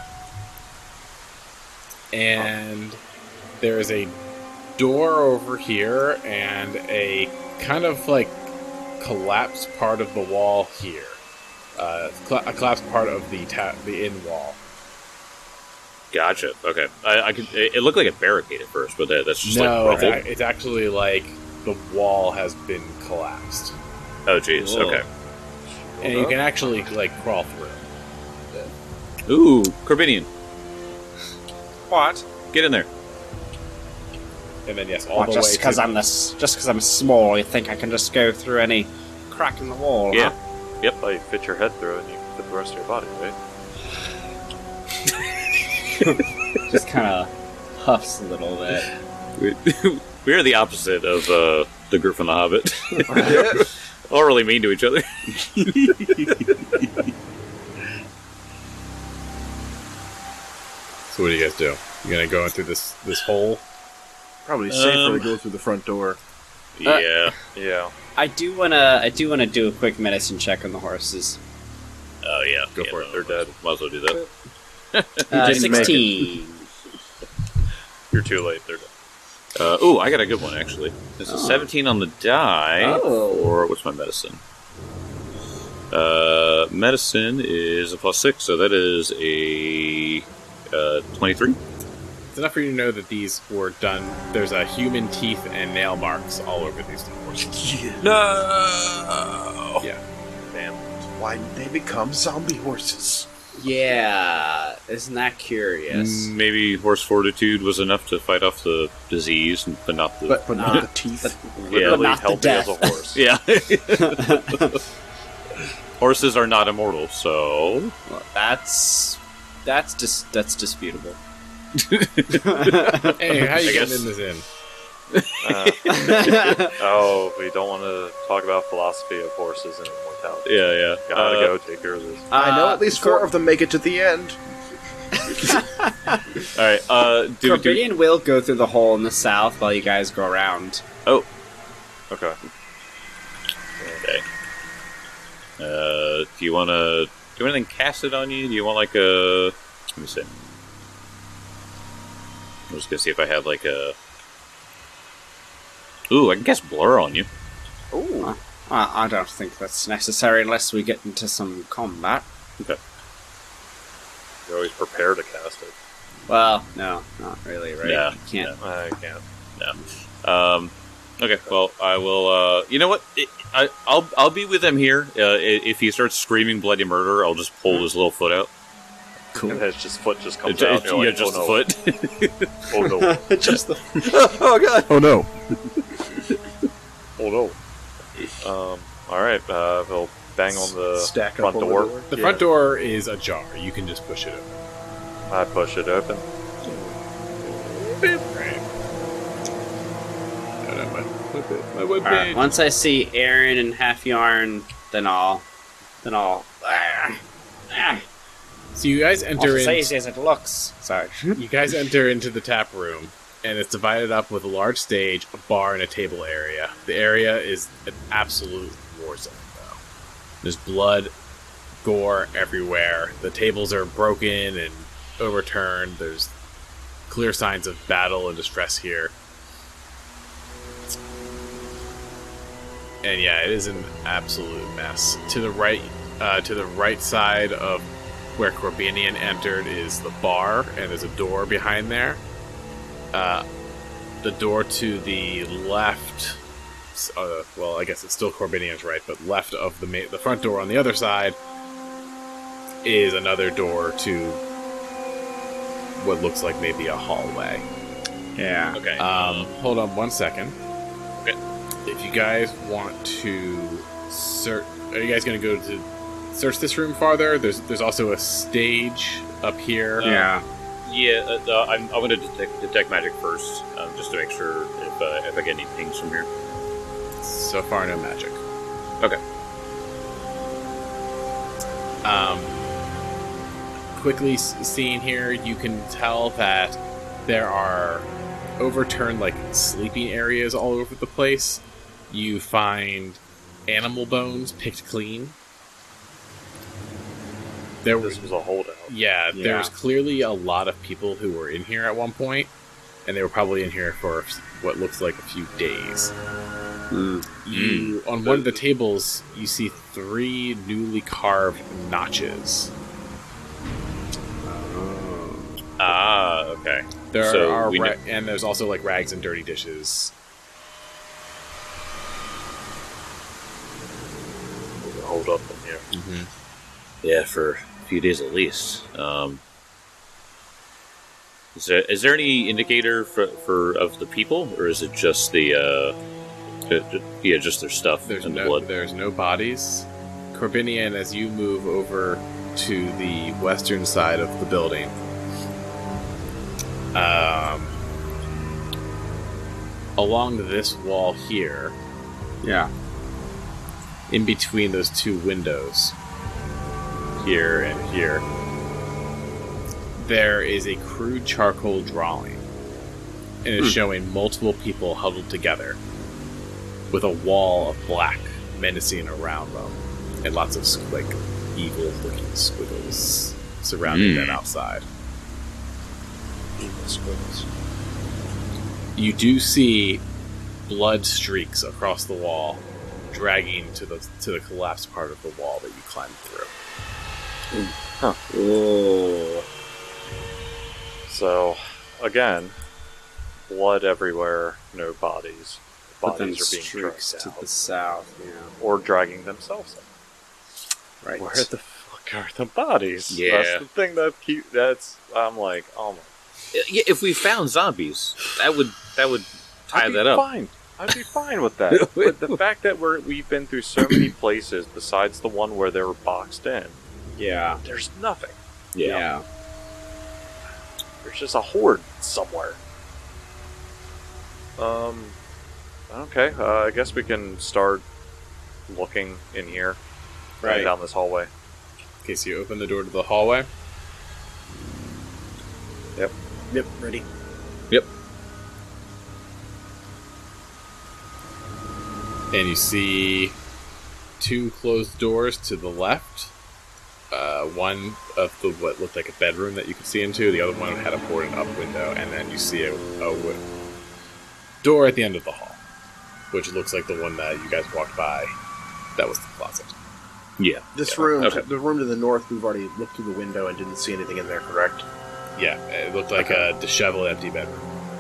And there is a door over here and a kind of like collapsed part of the wall here. Uh, cl- a collapsed part of the ta- the inn wall. Gotcha. Okay. I, I could. It looked like a barricade at first, but that, that's just no, like it's, rubble. a- it's actually like the wall has been collapsed. Oh, jeez. Whoa. Okay. And you can actually like crawl through. Ooh, Corbinian, What? get in there. And then yes, all What, the just way because to I'm this, just because I'm small, you think I can just go through any crack in the wall? Yeah. Huh? Yep, I fit your head through it and you can fit the rest of your body, right? Just kind of huffs a little bit. We- We're the opposite of uh, the group from The Hobbit. All really mean to each other. So what do you guys do? You gonna go into this this hole? Probably safer Um, to go through the front door. Yeah. Yeah. I do wanna, I do wanna do a quick medicine check on the horses. Oh yeah. Go Yeah, for it. no, They're dead. Might as well do that. Uh, didn't make it. Sixteen. You're too late. They're dead. Uh, oh, I got a good one actually. This is Oh. seventeen on the die. Oh. Or what's my medicine? Uh, Uh, medicine is a plus six, so that is a uh, twenty-three. It's enough for you to know that these were done. There's a human teeth and nail marks all over these horses. No. Yeah. Damn. Why did they become zombie horses? Yeah, isn't that curious? Maybe horse fortitude was enough to fight off the disease, but not the. But, but not Not- the teeth. Literally not the healthy as a death. horse. yeah. Horses are not immortal, so. Well, that's that's dis- that's disputable. Hey, how you I getting guess- in this in? Uh, oh, we don't want to talk about philosophy of horses and immortality. Yeah, yeah. Gotta Uh, go take care of this. I know Uh, at least four of them make it to the end. Alright, uh, do, do, Corbinian will go through the hole in the south while you guys go around. Oh, Okay. okay. Uh, do you want to do anything casted on you? Do you want like a. Let me see. I'm just gonna see if I have like a. Ooh, I can cast Blur on you. Ooh. Uh, I don't think that's necessary unless we get into some combat. Okay. You're always prepared to cast it. Well, no, not really, right? Yeah, You can't. I can't. Um, okay, well, I will. Uh, you know what? It, I, I'll I'll be with him here. Uh, i- if he starts screaming bloody murder, I'll just pull his little foot out. Cool. And his just foot just comes It- out. it- And you're yeah, like, just oh, the foot. no. Oh no. Just the. oh god. Oh no. Oh no. Um. All right. Uh, we'll bang on the Stack up front on the door. door. The Yeah. front door is ajar. You can just push it open. I push it open. Right. No, no, my webpage. My webpage. Alright, once I see Aaron and Half Yarn, then I'll, then I'll. Ah, ah, So you guys enter also say in. easy as it looks. Sorry. You guys enter into the tap room, and it's divided up with a large stage, a bar, and a table area. The area is an absolute war zone, though. There's blood, gore everywhere. The tables are broken and overturned. There's clear signs of battle and distress here. And yeah, it is an absolute mess. To the right, uh, to the right side of where Corbinian entered is the bar, and there's a door behind there. Uh, the door to the left, uh, well, I guess it's still Corbinian's right, but left of the ma- the front door on the other side is another door to what looks like maybe a hallway. Yeah. Okay. Um, hold on one second. Okay. If you guys want to search, are you guys going to go to search this room farther? There's there's also a stage up here. Uh, Yeah. Yeah, uh, uh, I'm, I'm going to detect, detect magic first, um, just to make sure if uh, if I get any pings from here. So far, no magic. Okay. Um, quickly s- seeing here, you can tell that there are overturned like sleeping areas all over the place. You find animal bones picked clean. There was This was a holdout. yeah, Yeah. there's clearly a lot of people who were in here at one point, and they were probably in here for what looks like a few days. Mm. You on one of the tables, you see three newly carved notches. Ah, okay. There So are, we ra- know- and there's also like rags and dirty dishes. There's a hold up in here. Mm-hmm. Yeah, for a few days at least. Um, is there is there any indicator for, for of the people, or is it just the uh, ju- ju- yeah, just their stuff There's and the no blood? there's no bodies. Corbinian, as you move over to the western side of the building, um, along this wall here, Yeah. in between those two windows, here and here, there is a crude charcoal drawing, and it's Hmm. showing multiple people huddled together, with a wall of black menacing around them, and lots of squick, evil-looking squiggles surrounding Hmm. them outside. Evil squiggles. You do see blood streaks across the wall, dragging to the to the collapsed part of the wall that you climbed through. Huh. Oh. So, again, blood everywhere, no bodies. But then Bodies are being dragged streaks to out. the south. Yeah. Or dragging themselves out. Right. Where the fuck are the bodies? Yeah. That's the thing that keep, that's, I'm like, oh my. Yeah, if we found zombies, that would that would tie I'd be that up. fine. I'd be fine with that. But the fact that we're, we've been through so many places besides the one where they were boxed in, Yeah. there's nothing. Yeah. There's just a horde somewhere. Um, okay, uh, I guess we can start looking in here. Right. Down this hallway. Okay, so you open the door to the hallway. Yep, ready. And you see two closed doors to the left. Uh, one of the what looked like a bedroom that you could see into. The other one had a boarded up window, and then you see a, a wo- door at the end of the hall, which looks like the one that you guys walked by. That was the closet. Yeah. This Yeah, room, okay. the room to the north, we've already looked through the window and didn't see anything in there, correct? Yeah, it looked like a disheveled, empty bedroom.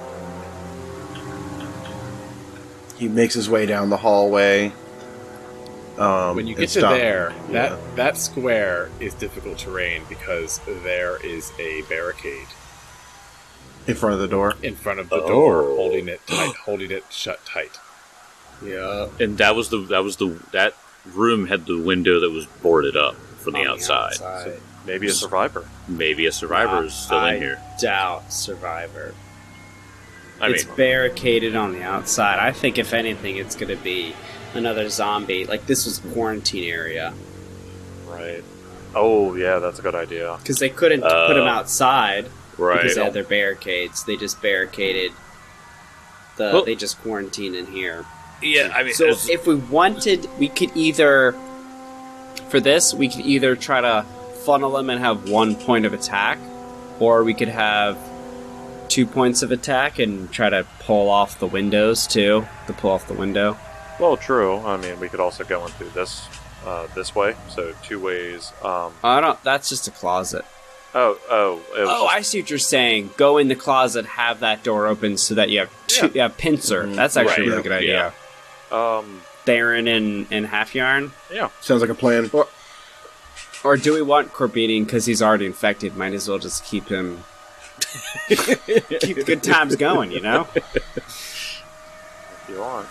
He makes his way down the hallway. Um, When you and get to stop- there, that Yeah. that square is difficult terrain because there is a barricade in front of the door. in front of the Oh. door, holding it tight, holding it shut tight. Yeah. And that was the that was the that room had the window that was boarded up from the On outside. outside. Maybe a survivor. Maybe a survivor is still I in here. doubt survivor. I it's mean, barricaded on the outside. I think if anything, it's going to be another zombie. Like this was a quarantine area Right. Oh, yeah, that's a good idea. because they couldn't Uh, put him outside right? because they had their barricades. They just barricaded. The Well- they just quarantined in here. Yeah, I mean, So it's- if we wanted, we could either for this we could either try to funnel them and have one point of attack, or we could have two points of attack and try to pull off the windows too. To pull off the window. Well, true. I mean, we could also go in through this uh, this way. So two ways. Um, I don't. That's just a closet. oh, oh. It was Oh, just- I see what you're saying. Go in the closet, have that door open so that you have two. Yeah, pincer. Mhm. That's actually Right, a really good idea. Um, Theron and and Half Yarn. Sounds like a plan. Or do we want Corbinian because he's already infected? Might as well just keep him. keep the good times going, you know. if you want.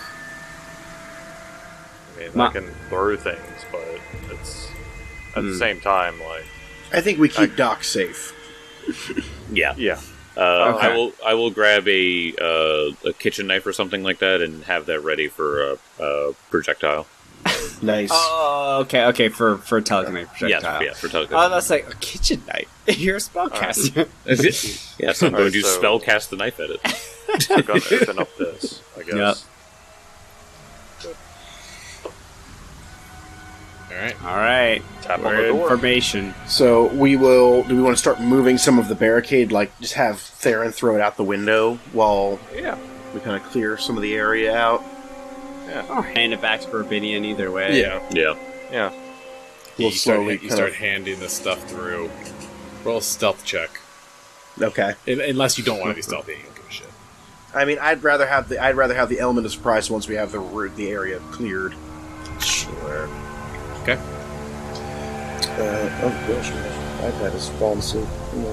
I mean, Ma- I can throw things, but it's at the Hmm. same time, like, I think we keep I- Doc safe. yeah. yeah. Uh, Okay. I will. I will grab a uh, a kitchen knife or something like that and have that ready for a, a projectile. Nice. Oh, okay, okay. For for telekinetic Yes, projectile. yeah, for telekinetic. Oh, that's like a kitchen knife. You're a spellcaster. yes, I'm going Alright, to so- spell cast the knife at it. I'm going to open up this, I guess. Yep. All right. All right, Tap on we're the in door. formation. So we will. Do we want to start moving some of the barricade? Like just have Theron throw it out the window while Yeah. we kind of clear some of the area out. Or hand it back to Corbinian. Either way. Yeah. Yeah. We'll you start, slowly you kind start of- handing the stuff through. Roll a stealth check. Okay. Un- Unless you don't want to be stealthy, you don't give a shit. I mean, I'd rather have the I'd rather have the element of surprise once we have the route, the area cleared. Sure. Okay. Uh, oh gosh, my iPad is falling asleep.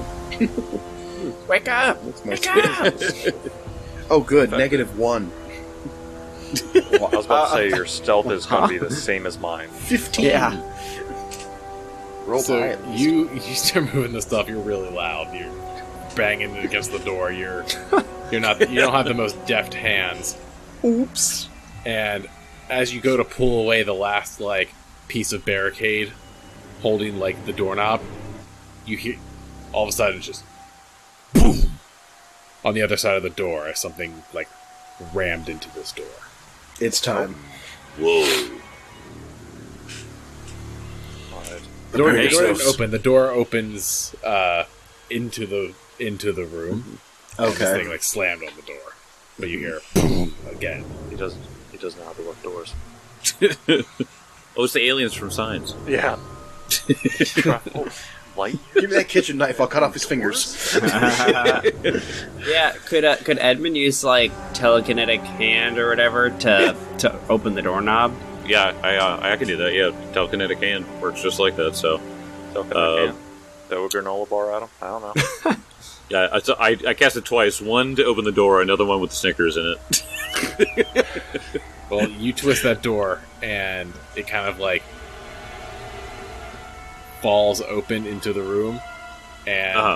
Wake up! That's my Wake up! Oh, good. Negative one. Well, I was about to say your stealth is going to be the same as mine. Fifteen. Yeah. Roll So high at least. you you start moving the stuff. You're really loud. You're banging it against the door. You're you're not. You don't have the most deft hands. Oops. And as you go to pull away the last like piece of barricade, holding like the doorknob, you hear all of a sudden it's just boom on the other side of the door as something like rammed into this door. It's time. Whoa. Alright. The door, the Okay, door so- didn't open. The door opens uh, into the into the room. And this Okay. thing like slammed on the door, but you hear boom again. He doesn't. He doesn't know how to work doors. Oh, it's the aliens from Signs. Yeah. Travel light. Give me that kitchen knife. I'll cut off his fingers. Yeah, could uh, could Edmund use like telekinetic hand or whatever to to open the doorknob? Yeah, I uh, I can do that. Yeah, telekinetic hand works just like that. So, Talking Uh, uh, Throw a granola bar at him. I don't know. yeah, I, so I I cast it twice. One to open the door, another one with Snickers in it. Well, you twist that door, and it kind of like falls open into the room, and Uh huh.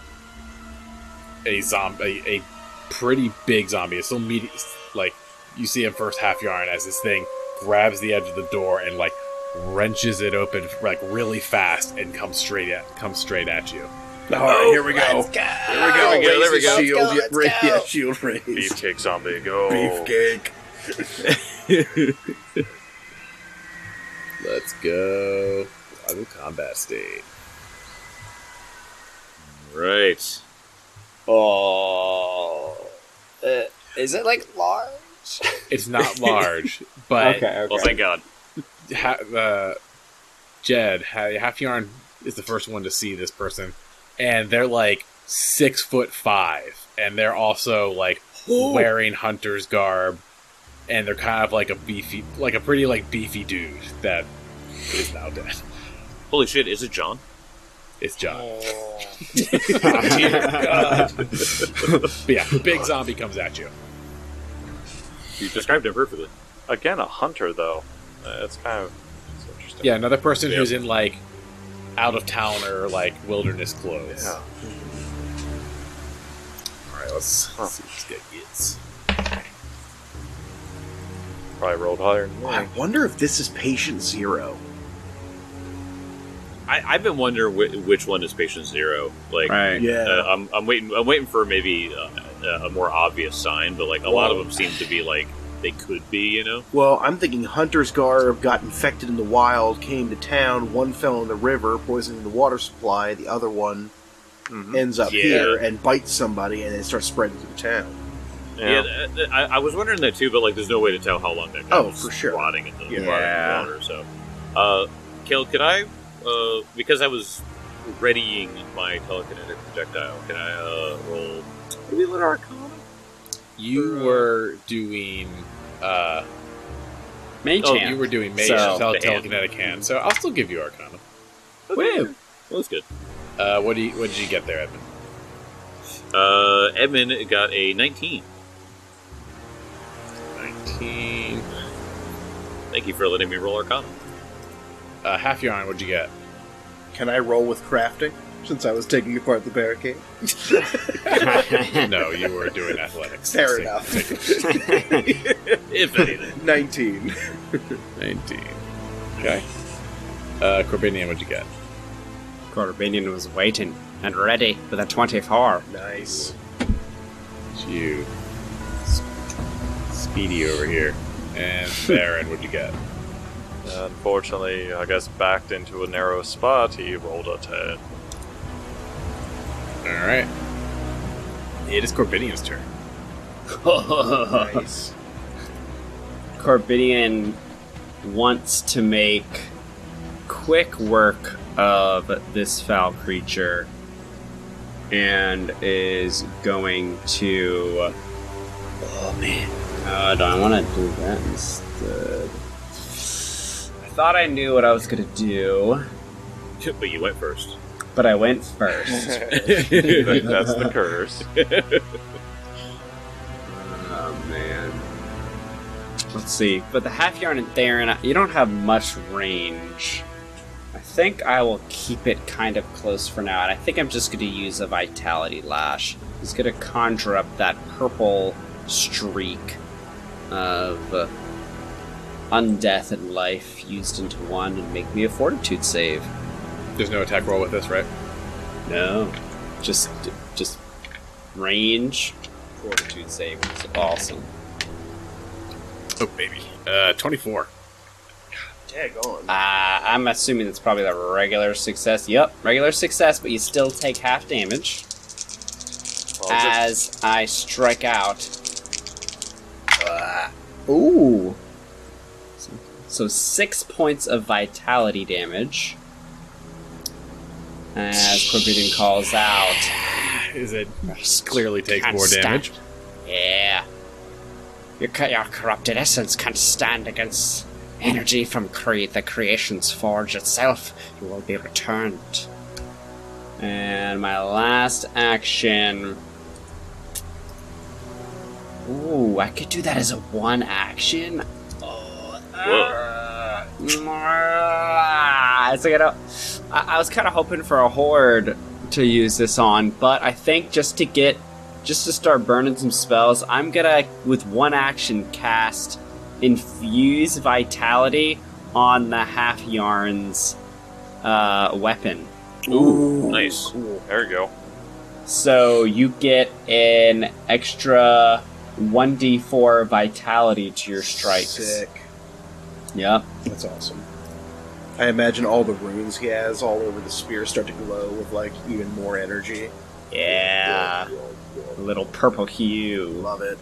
a zombie, a, a pretty big zombie. It's still medium, like you see him first half yarn as this thing grabs the edge of the door and like wrenches it open like really fast and comes straight at comes straight at you. All right, here we go. Let's go. Here we go. There we go, there we go. Shield, Let's go, yeah, let's ra- go. yeah, shield raised. Beefcake zombie, go. Beefcake. Let's go. Auto combat state. Right. Oh, uh, is it like large? It's not large, but okay, okay. Well, thank God. ha- uh, Jed, ha- Half Yarn is the first one to see this person, and they're like six foot five, and they're also like wearing hunter's garb, and they're kind of like a beefy, like a pretty like beefy dude that is now dead. Holy shit! Is it John? It's John. Oh. Dear God. But yeah, big zombie comes at you. You described him perfectly. Again, a hunter, though. Uh, it's kind of it's interesting. Yeah, another person Yep. who's in like out of towner like wilderness clothes. Yeah. All right, let's, Huh. let's see what this guy gets. Probably rolled higher than me. I wonder if this is patient zero. I, I've been wondering wh- which one is patient zero. Like, Right. Yeah. uh, I'm, I'm waiting. I'm waiting for maybe uh, a more obvious sign, but like a lot of them seem to be like they could be. You know. Well, I'm thinking Hunter's Garb got infected in the wild, came to town, one fell in the river, poisoning the water supply, the other one Mhm. ends up Yeah. here and bites somebody, and it starts spreading through the town. Yeah, Yeah. th- th- I, I was wondering that too, but like, there's no way to tell how long that guy Oh, was for sure. rotting in the, Yeah. rotting in the water. So, uh, Kale, could I, uh, because I was readying my telekinetic projectile, can I uh, roll maybe a little Arcana? You were doing. Uh, Mage oh, hand. you were doing mage So- tele- The hand. telekinetic hand. So I'll still give you Arcana. Woo. Well, that's good. Uh, what do you, what did you get there, Edmund? Uh, Edmund got a nineteen. Nineteen. Thank you for letting me roll Arcana. Uh, half yarn. What'd you get? Can I roll with crafting, since I was taking apart the barricade? No, you were doing athletics. Fair Take- enough. take- If anything. nineteen. Nineteen. Okay. Uh, Corbinian, what'd you get? Corbinian was waiting and ready with a twenty-four. Nice. It's you. S- Speedy over here. And Theron, what'd you get? Unfortunately, I guess backed into a narrow spot, he rolled a ten. Alright. It is Corbinian's turn. Nice. Corbinian wants to make quick work of this foul creature and is going to. Oh man. Uh, do I want to do that instead? I thought I knew what I was going to do, But you went first. but I went first. That's the curse. Oh man. Let's see. But the half yarn and Theron, you don't have much range. I think I will keep it kind of close for now, and I think I'm just going to use a Vitality Lash. He's going to conjure up that purple streak of uh, undeath and life fused into one and make me a Fortitude save. There's no attack roll with this, right? No. Just, just range, Fortitude save. It's awesome. Oh, baby. Uh, twenty-four. Daggone. Uh, I'm assuming it's probably the regular success. Yep, regular success, but you still take half damage Well, it's as I strike out. Ooh. so six points of vitality damage. As Corporean calls out. Is it clearly takes Can't more stand. damage? Yeah. Your, co- your corrupted essence can't stand against energy from cre- the creation's forge itself. You will be returned. And my last action. Ooh, I could do that as a one action. Oh, uh, it's like I, don't, I, I was kind of hoping for a horde to use this on, but I think just to get, just to start burning some spells, I'm gonna, with one action, cast Infuse Vitality on the Half Yarn's uh, weapon. Ooh, nice. There you go. So you get an extra one d four vitality to your strikes. Sick. Yep. That's awesome. I imagine all the runes he has all over the spear start to glow with like even more energy. Yeah. A little purple hue. Love it.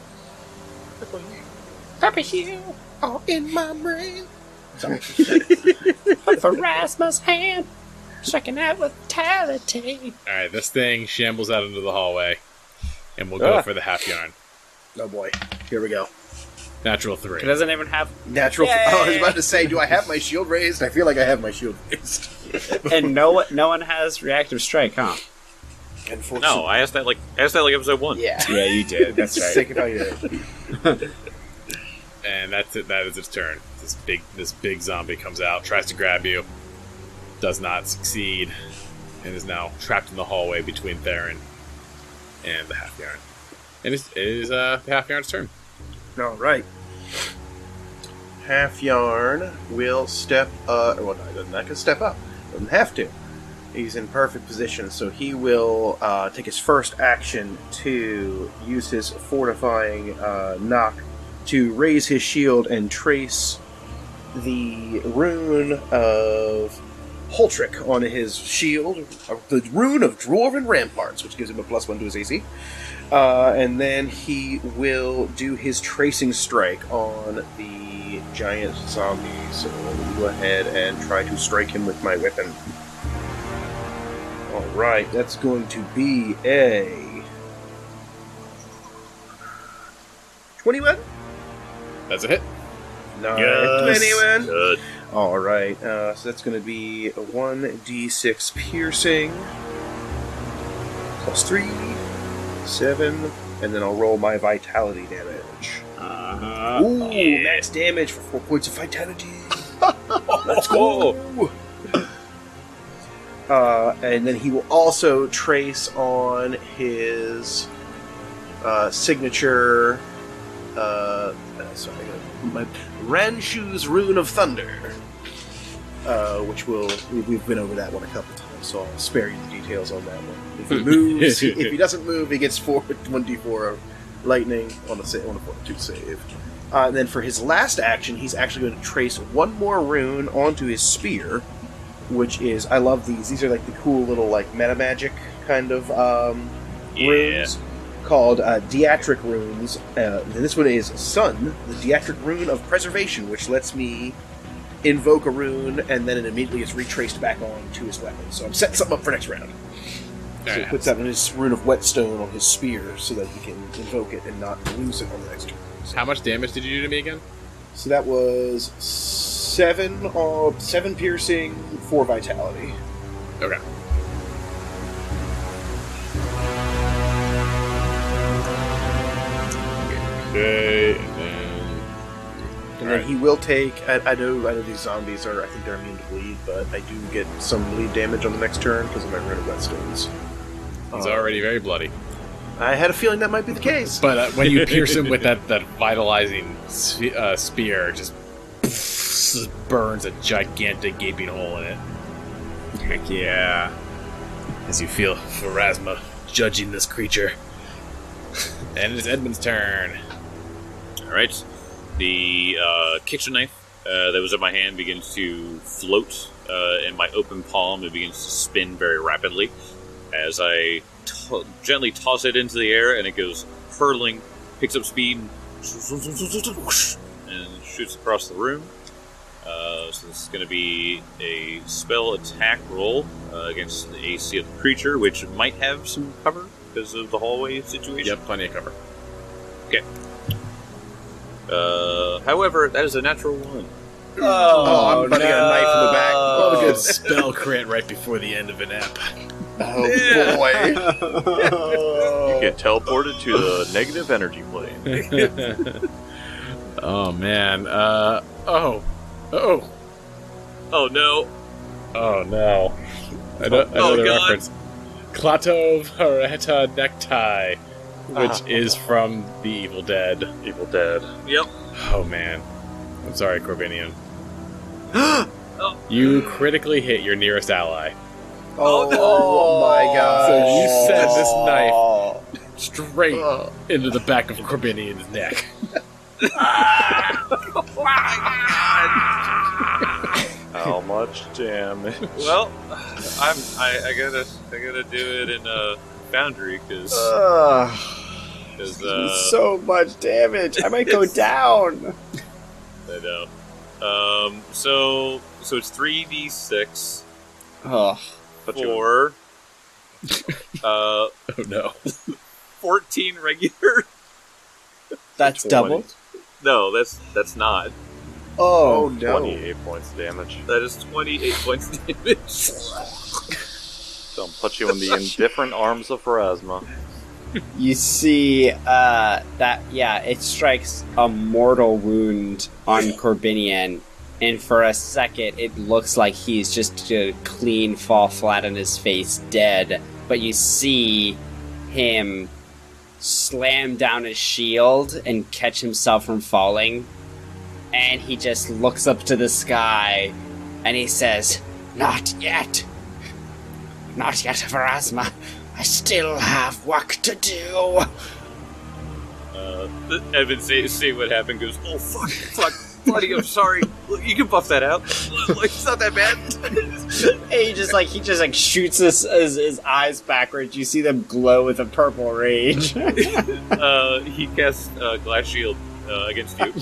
Purple hue. All in my brain. Sorry. For Rasmus' hand. Checking out vitality. Alright, this thing shambles out into the hallway. And we'll go Ah. for the half yarn. Oh boy. Here we go. Natural three. It doesn't even have... Natural. Yay! Oh, I was about to say, do I have my shield raised? I feel like I have my shield raised. And no one, no one has reactive strike, huh? Unfortunately. No, I asked that like I asked that like episode one. Yeah. Yeah, you did. That's right. Sick if I did. And that's it. That is its turn. This big, this big zombie comes out, tries to grab you, does not succeed, and is now trapped in the hallway between Theron and the half yarn. And it's, it is uh, the half yarn's turn. All right. Half Yarn will step. Uh, well, no, he doesn't have to step up. Doesn't have to. He's in perfect position, so he will uh, take his first action to use his fortifying uh, knock to raise his shield and trace the rune of Holtrick on his shield, uh, the rune of Dwarven Ramparts, which gives him a plus one to his A C. Uh, and then he will do his tracing strike on the giant zombie. So let me go ahead and try to strike him with my weapon. Alright, that's going to be a twenty-one? That's a hit. No, Yes. twenty-one. Good. Alright, uh, so that's going to be a one d six piercing, plus three, seven, and then I'll roll my vitality damage. Uh-huh. Ooh, max damage for four points of vitality. Let's go! Uh, and then he will also trace on his uh, signature. Uh, uh, sorry, my Ranshu's Rune of Thunder, uh, which will we, we've been over that one a couple times, so I'll spare you the details on that one. If he moves, if he doesn't move, he gets four one d four lightning on a sa- on a fortitude save. Uh, and then for his last action, he's actually going to trace one more rune onto his spear, which is, I love these. These are like the cool little like meta magic kind of um, Yeah. runes called uh, Diatric runes. Uh, and this one is Sun, the Diatric rune of preservation, which lets me invoke a rune and then it immediately is retraced back on to his weapon. So I'm setting something up for next round. So he Alright. puts out his rune of whetstone on his spear so that he can invoke it and not lose it on the next turn. How much damage did you do to me again? So that was seven, uh, seven piercing, four vitality. Okay. Okay, and then And Alright. then he will take. I, I know. I know these zombies are. I think they're immune to bleed, but I do get some bleed damage on the next turn because of my rune of whetstones. he's Uh, already very bloody. I had a feeling that might be the case. But uh, when you pierce him with that, that vitalizing spe- uh, spear, it just, just burns a gigantic gaping hole in it. Heck yeah. As you feel Pharasma judging this creature. And it's Edmund's turn. All right. The uh, kitchen knife uh, that was in my hand begins to float uh, in my open palm. It begins to spin very rapidly as I to- gently toss it into the air, and it goes hurtling, picks up speed, and shoots across the room. So this is going to be a spell attack roll uh, against the A C of the creature, which might have some cover because of the hallway situation. Yep, plenty of cover. Okay. Uh, however, that is a natural one. Oh, I'm putting a knife in the back. What a good spell crit right before the end of an ep. Oh Yeah. boy. You get teleported to the negative energy plane. Oh man. Uh oh. Oh. Oh no! Oh no. I know, I know Oh, the God. reference. Klato Vareta Necktie, which Ah. is from The Evil Dead. Evil Dead. Yep. Oh man. I'm sorry, Corbinian. You critically hit your nearest ally. Oh, no. my god. So you send this knife straight into the back of Corbinian's neck. How much damage? Well, I'm. I, I gotta. I gotta do it in a foundry because. Ugh. Uh, So much damage. I might go down. I know. Um. So. So it's three d six Oh, But you- for. uh. Oh no. Fourteen regular. that's double. No, that's that's not. Oh, Oh no. twenty-eight points of damage. That is twenty-eight points damage. Don't put you in the indifferent arms of Pharasma. you see, uh, that yeah, it strikes a mortal wound on Corbinian, and for a second, it looks like he's just to clean fall flat on his face, dead. But you see him slam down his shield and catch himself from falling. And he just looks up to the sky and he says, "Not yet. Not yet, Pharasma. I still have work to do." Uh, Evan see, see what happened. Goes, oh fuck, fuck, buddy, I'm sorry. Look, you can buff that out. Like it's not that bad. And he just like he just like shoots his, his his eyes backwards. You see them glow with a purple rage. uh, he casts uh, glass shield uh, against you.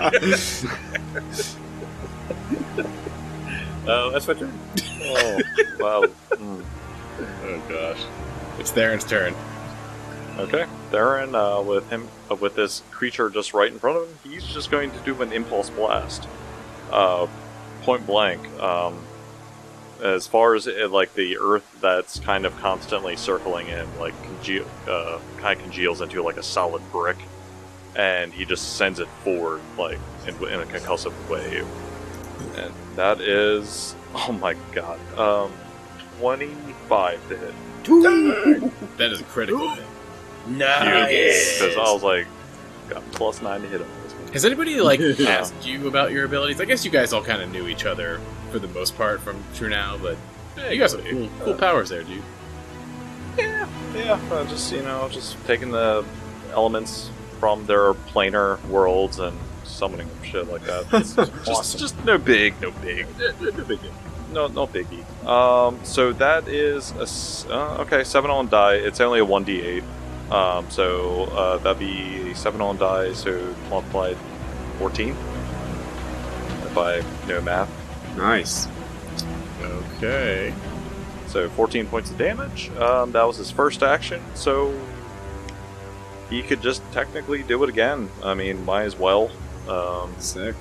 uh, that's my turn. Oh, wow. Mm. Oh gosh. It's Theron's turn. Okay, Theron, uh, with him, uh, with this creature just right in front of him, he's just going to do an impulse blast, uh, point blank. Um, as far as it, like the earth that's kind of constantly circling him, like congeal, uh, kind of congeals into like a solid brick, and he just sends it forward, like in, in a concussive way, and that is, oh my god, um, twenty-five to hit. That is a critical hit. Nice. Because I was like, got plus nine to hit on this one. Has anybody like asked you about your abilities? I guess you guys all kind of knew each other for the most part from True Now, but yeah, you guys have cool, cool powers there, dude. Yeah, yeah. Uh, just you know, just taking the elements from their planar worlds and summoning them, shit like that. It's just, Awesome. just no big, no big, No big deal. no, no biggie. Um, so that is a s- uh, okay. Seven on die. It's only a one d eight. Um, so uh, that'd be seven on die. So multiplied fourteen. If I know math. Nice. Okay. So fourteen points of damage. Um, that was his first action, so he could just technically do it again. I mean, might as well. Um, Sick.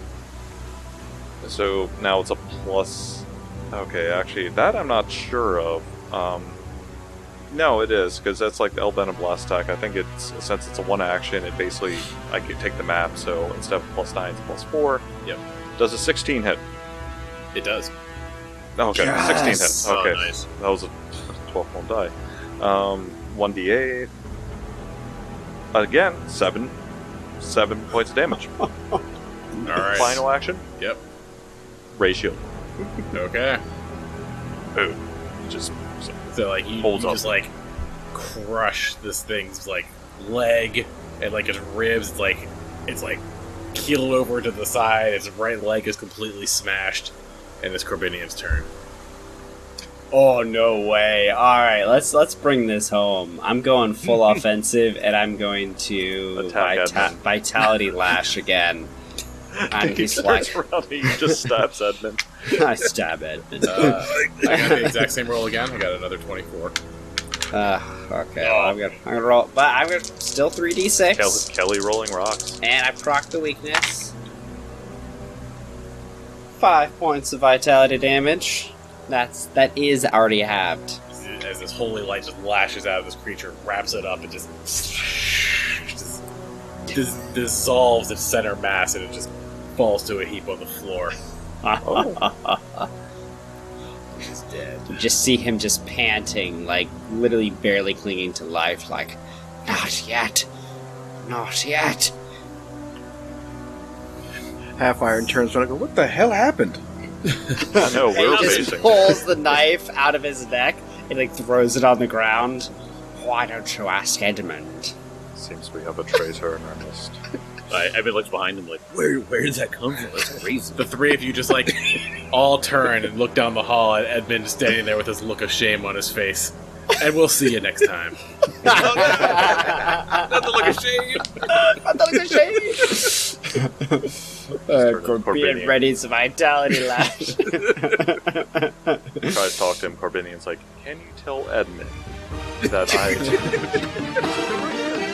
so now it's a plus. Okay, actually, that I'm not sure of. Um, no, it is because that's like the Elbena Blast attack. I think it's since it's a one action, it basically I can take the map. So instead of plus nine, it's plus four. Yep. Does a sixteen hit? It does. Okay, Yes! sixteen hits. Oh, Okay. nice. That was a twelve point die. Um, one d eight. Again, seven. Seven points of damage. All right. Final action. Yep. Ray shield. Okay. Boom. Just So like you, Holds you up. just like crush this thing's like leg and like its ribs. It's like it's like keeled over to the side. Its right leg is completely smashed, and it's Corbinian's turn. Oh no way! All right, let's let's bring this home. I'm going full offensive, and I'm going to Attack vita- Edmund. vitality lash again. And He he's turns like, around and he just stabs Edmund. I stab Edmund. Uh, I got the exact same roll again. I got another twenty-four. Uh, okay, well, I'm gonna, I'm gonna roll, but I'm gonna still three d six. Kelly, Kelly rolling rocks. And I proc the weakness. Five points of vitality damage. That's that is already halved. As this holy light just lashes out of this creature, wraps it up, and just, just dis- dissolves its center mass, and it just falls to a heap on the floor. He's dead. You just see him just panting, like literally barely clinging to life, like, not yet, not yet. Half Iron turns around and goes, "What the hell happened?" I know, And we're he just facing. pulls the knife out of his neck and like throws it on the ground. Why don't you ask Edmund? Seems we have a traitor in our midst. I, Evan looks behind him like, where where did that come from? That's crazy. The three of you just like all turn and look down the hall at Edmund standing there with this look of shame on his face. And we'll see you next time. Not the look of shame. Not the look of shame. Uh, Corbinian Corbinian. readies a vitality lash. Tries to talk to him. Corbinian's like, "Can you tell Edmund that I?"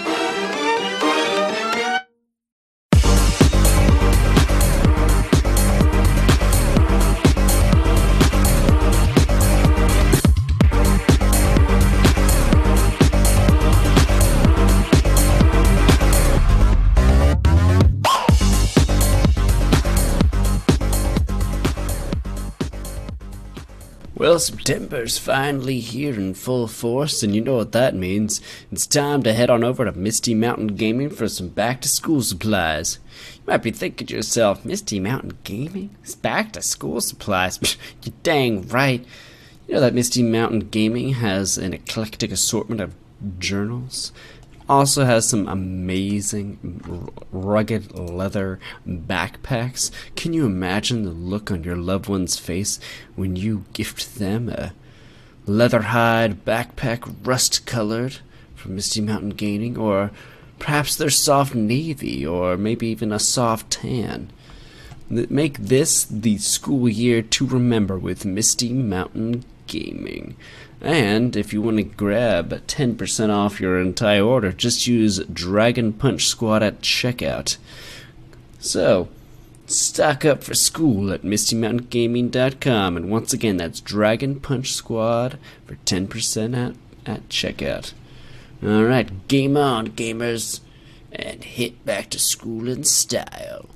Well, September's finally here in full force, and you know what that means. It's time to head on over to Misty Mountain Gaming for some back-to-school supplies. You might be thinking to yourself, Misty Mountain Gaming? It's back-to-school supplies? You're dang right. You know that Misty Mountain Gaming has an eclectic assortment of journals? Also has some amazing rugged leather backpacks. Can you imagine the look on your loved one's face when you gift them a leather hide backpack, rust colored from Misty Mountain Gaming, or perhaps they're soft navy, or maybe even a soft tan? Make this the school year to remember with Misty Mountain Gaming. And if you want to grab ten percent off your entire order, just use Dragon Punch Squad at checkout. So, stock up for school at misty mountain gaming dot com. And once again, that's Dragon Punch Squad for ten percent at, at checkout. Alright, game on, gamers. And hit back to school in style.